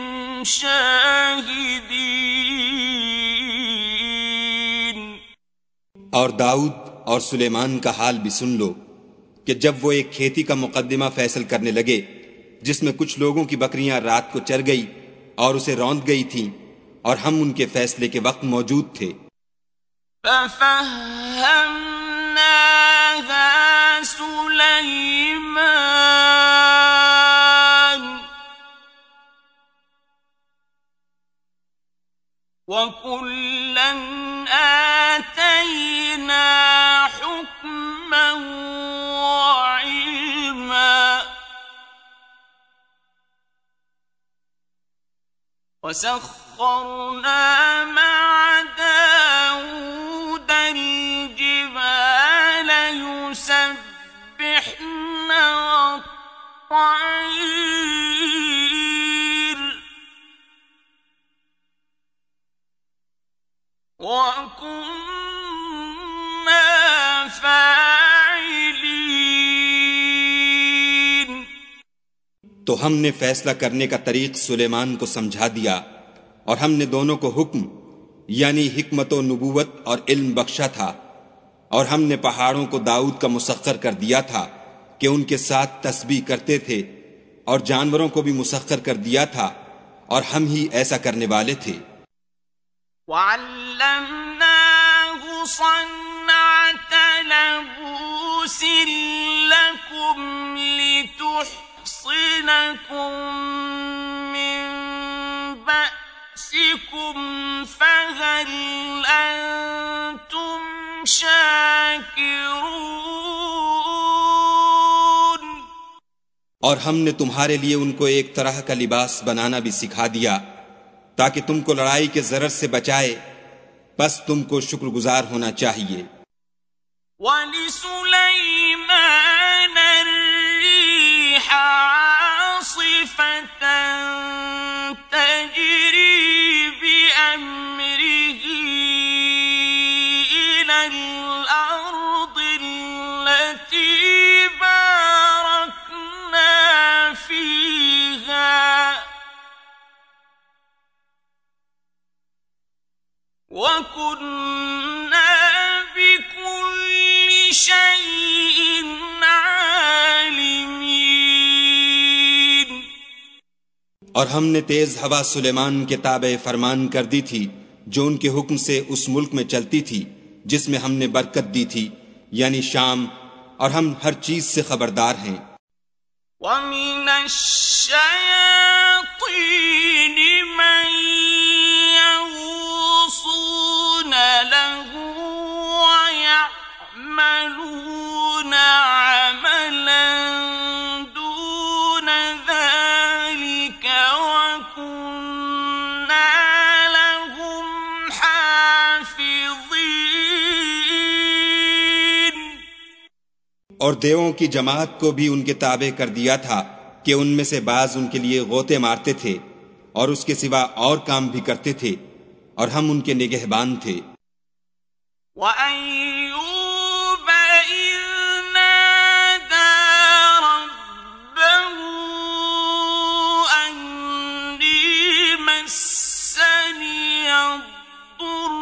شَاهِدِينَ. اور داؤد اور سلیمان کا حال بھی سن لو کہ جب وہ ایک کھیتی کا مقدمہ فیصل کرنے لگے جس میں کچھ لوگوں کی بکریاں رات کو چر گئی اور اسے روند گئی تھیں اور ہم ان کے فیصلے کے وقت موجود تھے. فَفَهَّمْنَاهَا سُلَيْمَانَ وَكُلًّا آتَيْنَا حُكْمًا وَسَخَّرْنَا مَعَ دَاوُودَ الْجِبَالَ يُسَبِّحْنَ وَالطَّيْرَ وَكُنَّا فَاعِلِينَ۔ تو ہم نے فیصلہ کرنے کا طریق سلیمان کو سمجھا دیا، اور ہم نے دونوں کو حکم یعنی حکمت و نبوت اور علم بخشا تھا، اور ہم نے پہاڑوں کو داؤد کا مسخر کر دیا تھا کہ ان کے ساتھ تسبیح کرتے تھے، اور جانوروں کو بھی مسخر کر دیا تھا، اور ہم ہی ایسا کرنے والے تھے۔ وَعَلَّمْنَاهُ صَنْعَةَ لَبُوسٍ لَكُمْ لِتُحْصِنَكُمْ مِنْ بَأْسِكُمْ فَهَلْ أَنْتُمْ شَاكِرُونَ۔ اور ہم نے تمہارے لیے ان کو ایک طرح کا لباس بنانا بھی سکھا دیا تاکہ تم کو لڑائی کے ضرر سے بچائے، بس تم کو شکر گزار ہونا چاہیے۔ وَلِسُلَيْمَانَ الرِّيحَ عَاصِفَةً تَجْرِي بِأَمْرِهِ إِلَى الْأَرْضِ الَّتِي بَارَكْنَا فِيهَا وَكُنَّا بِكُلِّ شَيْءٍ عَالِمِينَ۔ اور ہم نے تیز ہوا سلیمان کے تابع فرمان کر دی تھی جو ان کے حکم سے اس ملک میں چلتی تھی جس میں ہم نے برکت دی تھی، یعنی شام، اور ہم ہر چیز سے خبردار ہیں۔ وَمِنَ الشَّيَاطِينِ مَن يَغُوصُونَ لَهُ وَيَعْمَلُونَ عَمَلًا دُونَ ذَلِكَ وَكُنَّا لَهُمْ حَافِظِينَ۔ اور دیووں کی جماعت کو بھی ان کے تابع کر دیا تھا کہ ان میں سے بعض ان کے لیے غوطے مارتے تھے اور اس کے سوا اور کام بھی کرتے تھے، اور ہم ان کے نگہبان تھے۔ وَأَيُّوبَ إِذْ نَادَى رَبَّهُ أَنِّي مَسَّنِيَ الضُّرُّ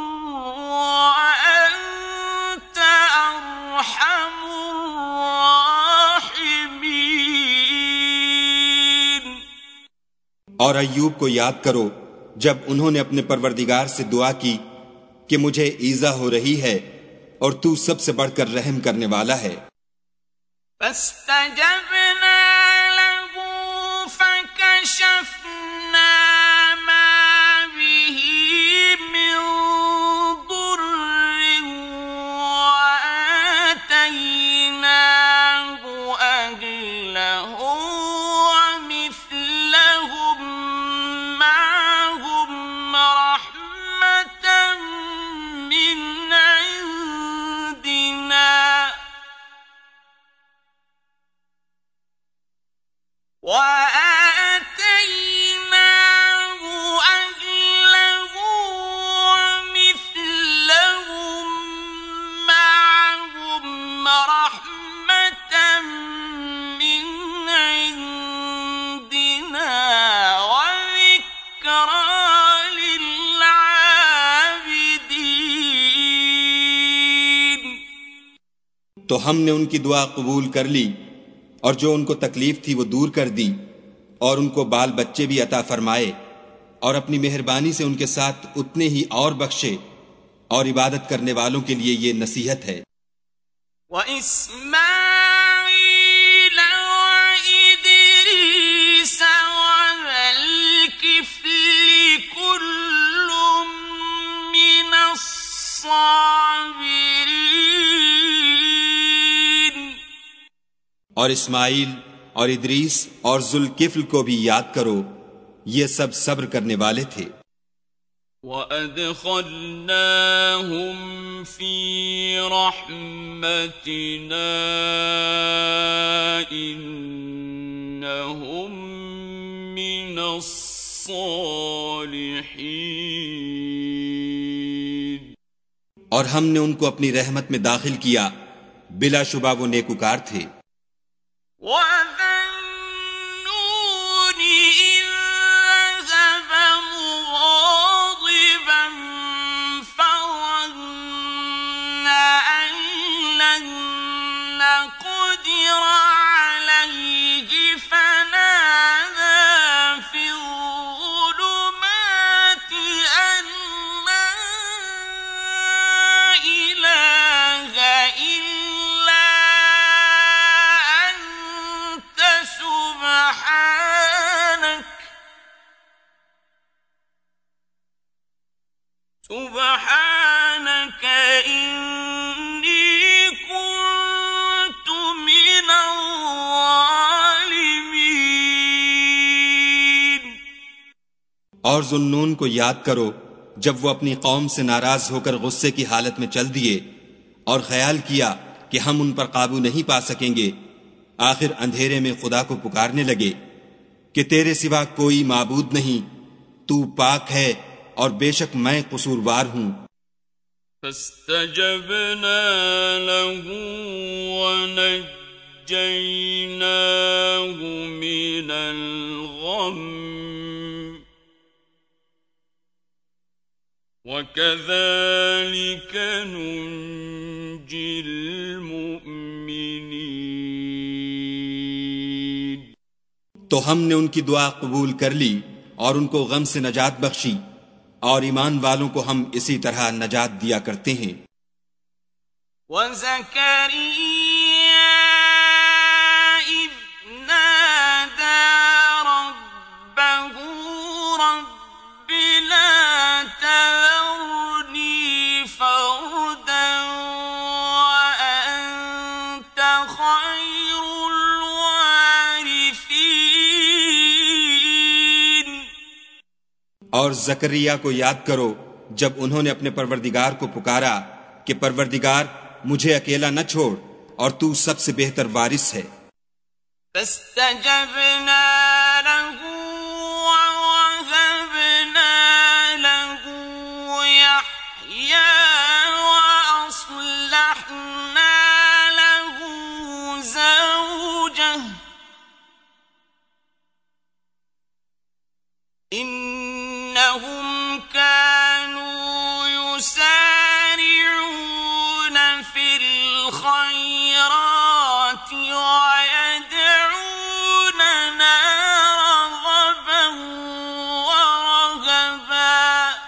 وَأَنْتَ أَرْحَمُ الرَّاحِمِينَ۔ اور ایوب کو یاد کرو جب انہوں نے اپنے پروردگار سے دعا کی کہ مجھے ایذا ہو رہی ہے اور تو سب سے بڑھ کر رحم کرنے والا ہے۔ فَاسْتَجَبْنَا لَهُ فَكَشَفْنَا مَا بِهِ مِنْ ضُرٍّ وَآتَيْنَاهُ أَهْلَهُ وَمِثْلَهُمْ مَعَهُمْ رَحْمَةً مِّنْ عِنْدِنَا وَآتَيْنَاهُ أَهْلَهُ وَمِثْلَهُمْ مَعَهُمْ رَحْمَةً مِّنْ عِنْدِنَا وَذِكْرَىٰ لِلْعَابِدِينَ۔ تو ہم نے ان کی دعا قبول کر لی، اور جو ان کو تکلیف تھی وہ دور کر دی، اور ان کو بال بچے بھی عطا فرمائے، اور اپنی مہربانی سے ان کے ساتھ اتنے ہی اور بخشے، اور عبادت کرنے والوں کے لیے یہ نصیحت ہے۔ وَإِسْمَاعِيلَ وَإِدْرِيسَ وَذَا الْكِفْلِ كُلٌّ مِّنَ الصَّابِرِينَ۔ اور اسماعیل اور ادریس اور ذوالکفل کو بھی یاد کرو، یہ سب صبر کرنے والے تھے۔ وَأَدْخَلْنَاهُمْ فِي رَحْمَتِنَا إِنَّهُمْ مِنَ الصَّالِحِينَ، اور ہم نے ان کو اپنی رحمت میں داخل کیا، بلا شبہ وہ نیکوکار تھے۔ سبحانك إني كنت من الظالمين۔ اور ذوالنون کو یاد کرو جب وہ اپنی قوم سے ناراض ہو کر غصے کی حالت میں چل دیے اور خیال کیا کہ ہم ان پر قابو نہیں پا سکیں گے، آخر اندھیرے میں خدا کو پکارنے لگے کہ تیرے سوا کوئی معبود نہیں، تو پاک ہے اور بے شک میں قصوروار ہوں۔ فاستجبنا له ونجيناه من الغم وكذلك ننجي المؤمنين۔ تو ہم نے ان کی دعا قبول کر لی اور ان کو غم سے نجات بخشی، اور ایمان والوں کو ہم اسی طرح نجات دیا کرتے ہیں۔ وَزَكَرِيَّا إِذْ نَادَى رَبَّهُ رَبِّ لَا تَذَرْنِي فَرْدًا وَأَنْتَ خَيْرُ الْوَارِثِينَ۔ اور زکریا کو یاد کرو جب انہوں نے اپنے پروردگار کو پکارا کہ پروردگار مجھے اکیلا نہ چھوڑ، اور تو سب سے بہتر وارث ہے۔ فاستجبنا له ووهبنا له يحيى وأصلحنا له زوجه إنهم كانوا يسارعون في الخيرات ويدعوننا رغبا ورهبا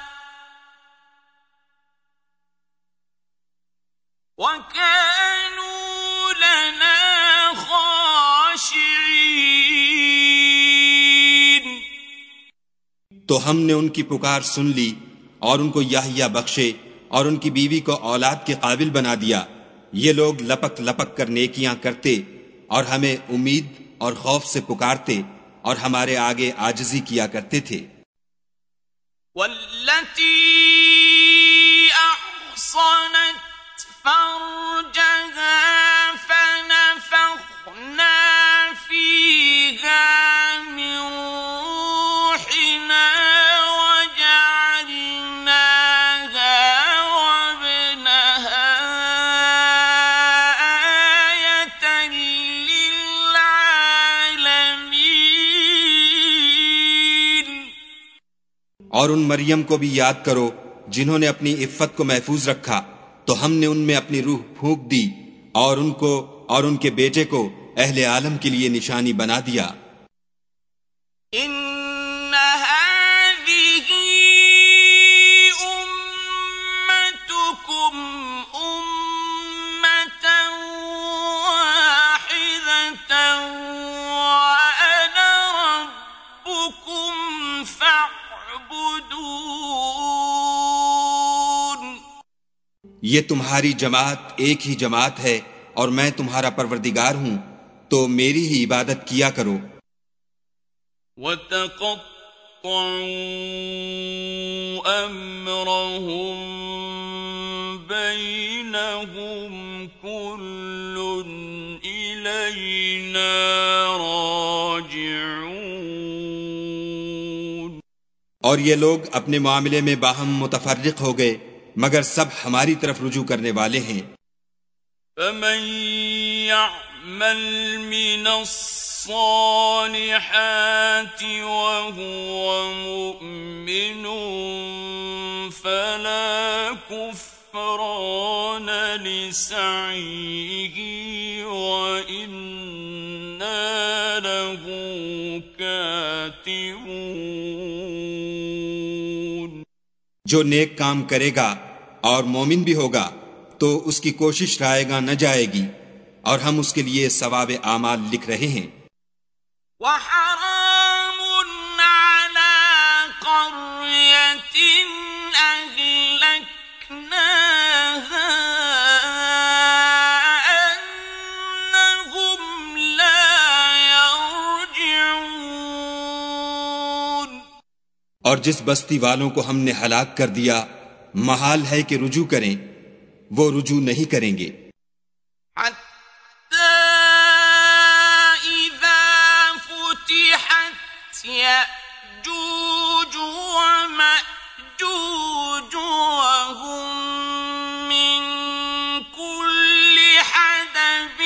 وكانوا لنا خاشعين۔ تو ہم نے ان کی پکار سن لی اور ان کو یحییٰ بخشے اور ان کی بیوی کو اولاد کے قابل بنا دیا۔ یہ لوگ لپک لپک کر نیکیاں کرتے اور ہمیں امید اور خوف سے پکارتے اور ہمارے آگے عاجزی کیا کرتے تھے۔ والتي أحصنت فرجها فنفخنا فيها من روحنا وجعلناها وابنها آية للعالمين۔ اور ان مریم کو بھی یاد کرو جنہوں نے اپنی عفت کو محفوظ رکھا، تو ہم نے ان میں اپنی روح پھونک دی اور ان کو اور ان کے بیٹے کو اہل عالم کے لیے نشانی بنا دیا۔ ان هذه امتكم امة واحدة وانا ربكم فاعبدون۔ یہ تمہاری جماعت ایک ہی جماعت ہے اور میں تمہارا پروردگار ہوں، تو میری ہی عبادت کیا کرو۔ وتقطعوا أمرهم بينهم كل إلينا راجعون۔ اور یہ لوگ اپنے معاملے میں باہم متفرق ہو گئے مگر سب ہماری طرف رجوع کرنے والے ہیں۔ فمن يعمل من الصالحات وهو مؤمن فلا كفران لسعيه وإنا له كاتبون۔ جو نیک کام کرے گا اور مومن بھی ہوگا تو اس کی کوشش رائے گا نہ جائے گی اور ہم اس کے لیے ثواب اعمال لکھ رہے ہیں۔ وحرام على قرية أهلكناها أنهم لا يرجعون۔ اور جس بستی والوں کو ہم نے ہلاک کر دیا محال ہے کہ رجوع کریں، وہ رجوع نہیں کریں گے۔ حتى إذا فتحت يأجوج ومأجوج وهم من كل حدب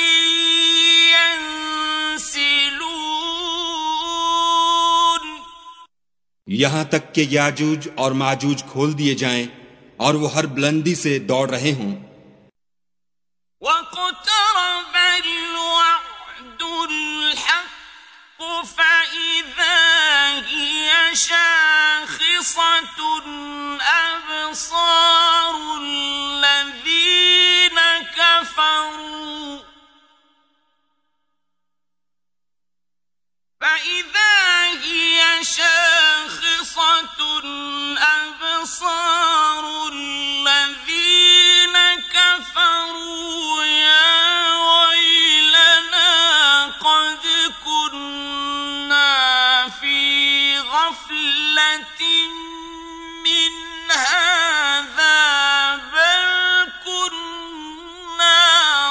ينسلون۔ یہاں تک کہ یاجوج اور ماجوج کھول دیے جائیں اور وہ ہر بلندی سے دوڑ رہے ہوں۔ واقترب الوعد الحق فإذا هي شاخصة أبصار الذين كفروا فإذا هي شاخصة أبصار الذين كفروا يا ويلنا قد كنا في غفلة من هذا بل كنا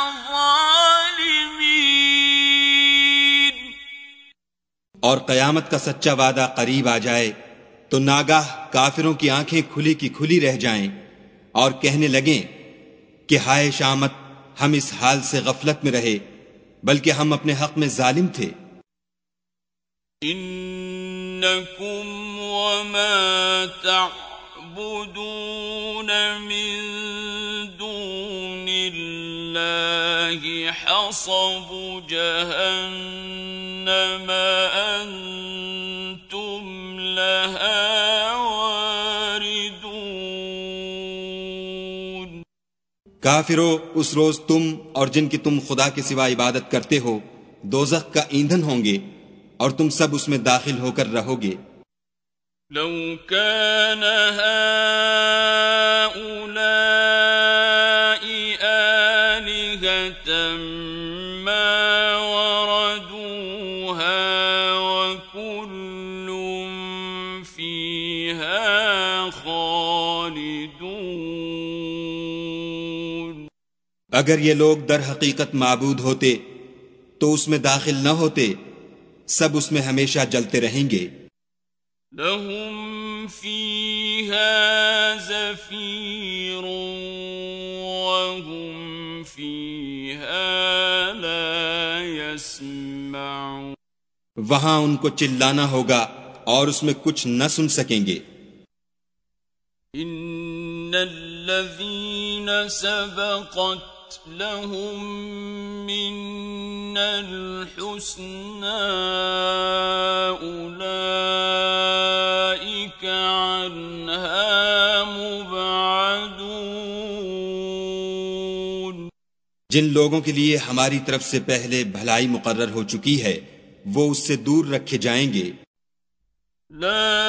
ظالمين۔ اور قیامت کا سچا وعدہ قریب آ جائے تو ناگاہ کافروں کی آنکھیں کھلی کی کھلی رہ جائیں اور کہنے لگیں کہ ہائے شامت، ہم اس حال سے غفلت میں رہے بلکہ ہم اپنے حق میں ظالم تھے۔ انکم وما تعبدون من دون اللہ حصب جہنم انتم لها واردون۔ کافرو، اس روز تم اور جن کی تم خدا کے سوا عبادت کرتے ہو دوزخ کا ایندھن ہوں گے اور تم سب اس میں داخل ہو کر رہو گے۔ لو كان هؤلاء آلهة ما وردوها وكل فيها خالدون۔ اگر یہ لوگ در حقیقت معبود ہوتے تو اس میں داخل نہ ہوتے، سب اس میں ہمیشہ جلتے رہیں گے۔ لهم فيها زفير وهم فيها لا يسمعون۔ وہاں ان کو چلانا ہوگا اور اس میں کچھ نہ سن سکیں گے۔ ان الذين سبقت لهم من الحسنى أولئك عنها مبعدون۔ جن لوگوں کے لیے ہماری طرف سے پہلے بھلائی مقرر ہو چکی ہے وہ اس سے دور رکھے جائیں گے۔ لا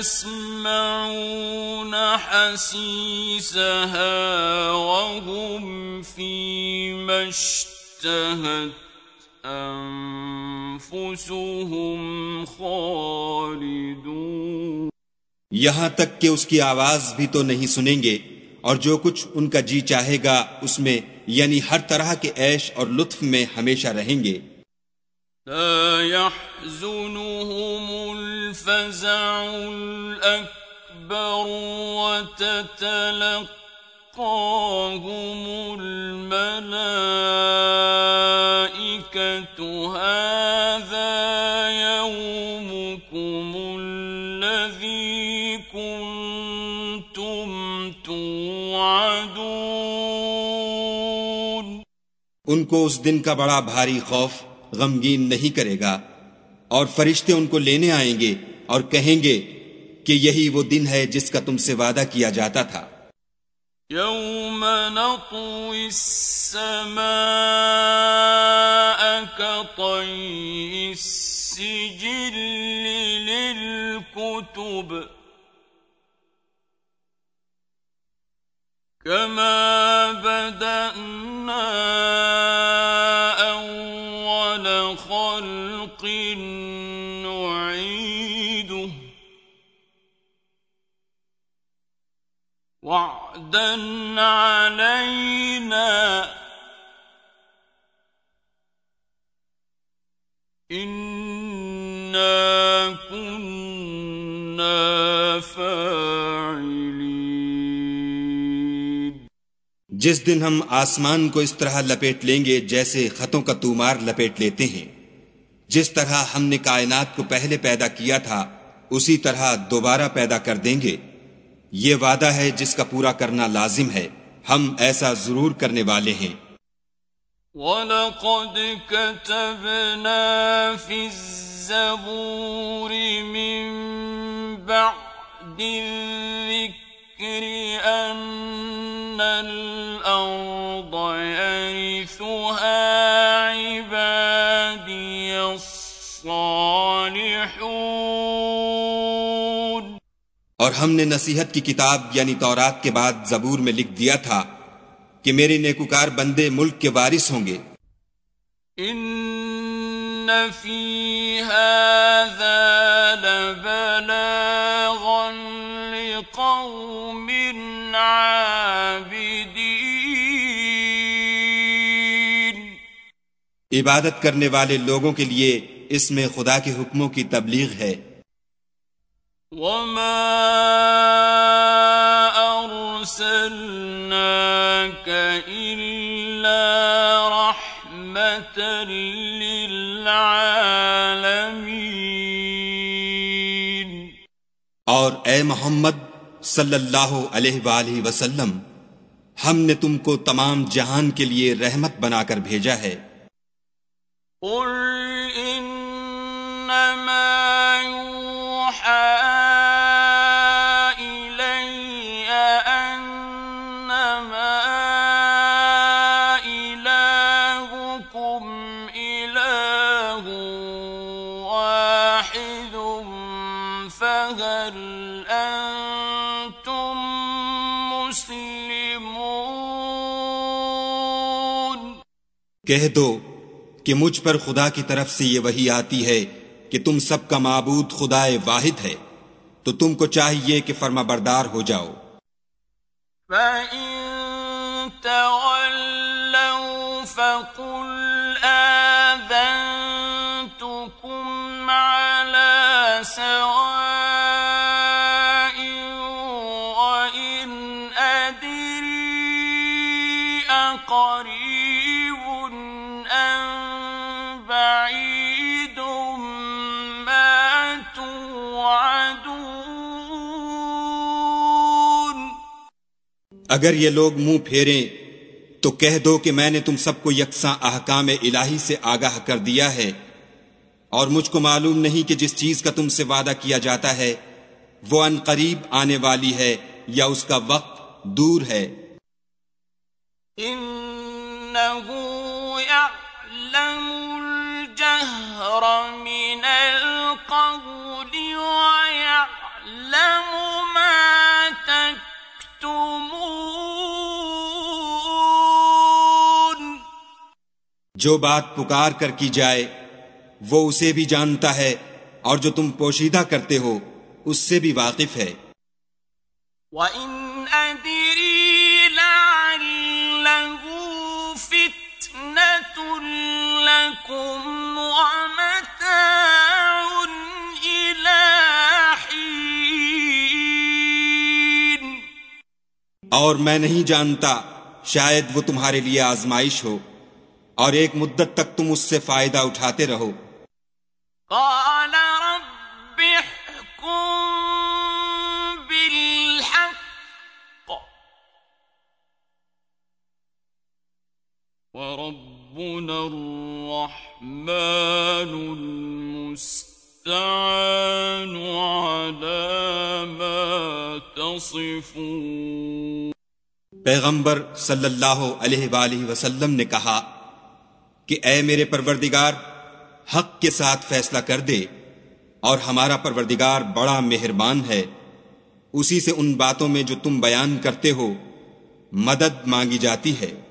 يسمعون حسيسها وهم فيما اشتهت أنفسهم خالدون. یہاں تک کہ اس کی آواز بھی تو نہیں سنیں گے، اور جو کچھ ان کا جی چاہے گا اس میں، یعنی ہر طرح کے عیش اور لطف میں ہمیشہ رہیں گے. لا يحزنهم الفزع الأكبر وتتلقاهم الملائكة هذا يومكم الذي كنتم توعدون. ان کو اس دن کا بڑا بھاری خوف غمگین نہیں کرے گا، اور فرشتے ان کو لینے آئیں گے اور کہیں گے کہ یہی وہ دن ہے جس کا تم سے وعدہ کیا جاتا تھا. يوم نطوي السماء كطي السجل للكتب كما بدأنا أول خلق نعيده وعدا علينا إنا كنا فاعلين. جس دن ہم آسمان کو اس طرح لپیٹ لیں گے جیسے خطوں کا تومار لپیٹ لیتے ہیں. جس طرح ہم نے کائنات کو پہلے پیدا کیا تھا اسی طرح دوبارہ پیدا کر دیں گے. یہ وعدہ ہے جس کا پورا کرنا لازم ہے، ہم ایسا ضرور کرنے والے ہیں. وَلَقَدْ كَتَبْنَا فِي الزَّبُورِ مِن بَعْدِ الذِّكْرِ أَنَّ الْأَرْضَ يَرِثُهَا عِبَادِيَ الصَّالِحُونَ. اور ہم نے نصیحت کی کتاب یعنی تورات کے بعد زبور میں لکھ دیا تھا کہ میرے نیکوکار بندے ملک کے وارث ہوں گے. ان فی ھذا لبلاغا لقوم عابدین. عبادت کرنے والے لوگوں کے لیے اس میں خدا کے حکموں کی تبلیغ ہے. وما أرسلناك إلا رحمة للعالمين. اور اے محمد صلی اللہ علیہ وآلہ وسلم، ہم نے تم کو تمام جہان کے لیے رحمت بنا کر بھیجا ہے. قل انما يوحى الي انما الهكم اله واحد فهل انتم مسلمون. کہہ دو کہ مجھ پر خدا کی طرف سے یہ وحی آتی ہے کہ تم سب کا معبود خدائے واحد ہے، تو تم کو چاہیے کہ فرما بردار ہو جاؤ. فَإِن تَوَلَّوْا فَقُلْ آذَنْتُكُمْ عَلَى سَوَاءٍ وَإِنْ أَدْرِي أَقَرِيبٌ أَمْ بَعِيدٌ مَا تُوعَدُونَ. اگر یہ لوگ منہ پھیریں تو کہہ دو کہ میں نے تم سب کو یکساں احکام الہی سے آگاہ کر دیا ہے، اور مجھ کو معلوم نہیں کہ جس چیز کا تم سے وعدہ کیا جاتا ہے وہ ان قریب آنے والی ہے یا اس کا وقت دور ہے. إِنَّهُ يَعْلَمُ الْجَهْرَ مِنَ الْقَوْلِ وَيَعْلَمُ مَا تَكْتُمُونَ. جو بات پکار کر کی جائے وہ اسے بھی جانتا ہے، اور جو تم پوشیدہ کرتے ہو اس سے بھی واقف ہے۔ وَإِنْ أَدْرِي لَعَلَّهُ فِتْنَةٌ لَكُمْ وَمَتَاعٌ إِلَى حِينٍ۔ اور میں نہیں جانتا، شاید وہ تمہارے لیے آزمائش ہو، اور ایک مدت تک تم اس سے فائدہ اٹھاتے رہو۔ قال رب احكم بالحق وربنا الرحمن المستعان على ما تصفون۔ پیغمبر صلی اللہ علیہ وآلہ وسلم نے کہا کہ اے میرے پروردگار، حق کے ساتھ فیصلہ کر دے، اور ہمارا پروردگار بڑا مہربان ہے، اسی سے ان باتوں میں جو تم بیان کرتے ہو مدد مانگی جاتی ہے۔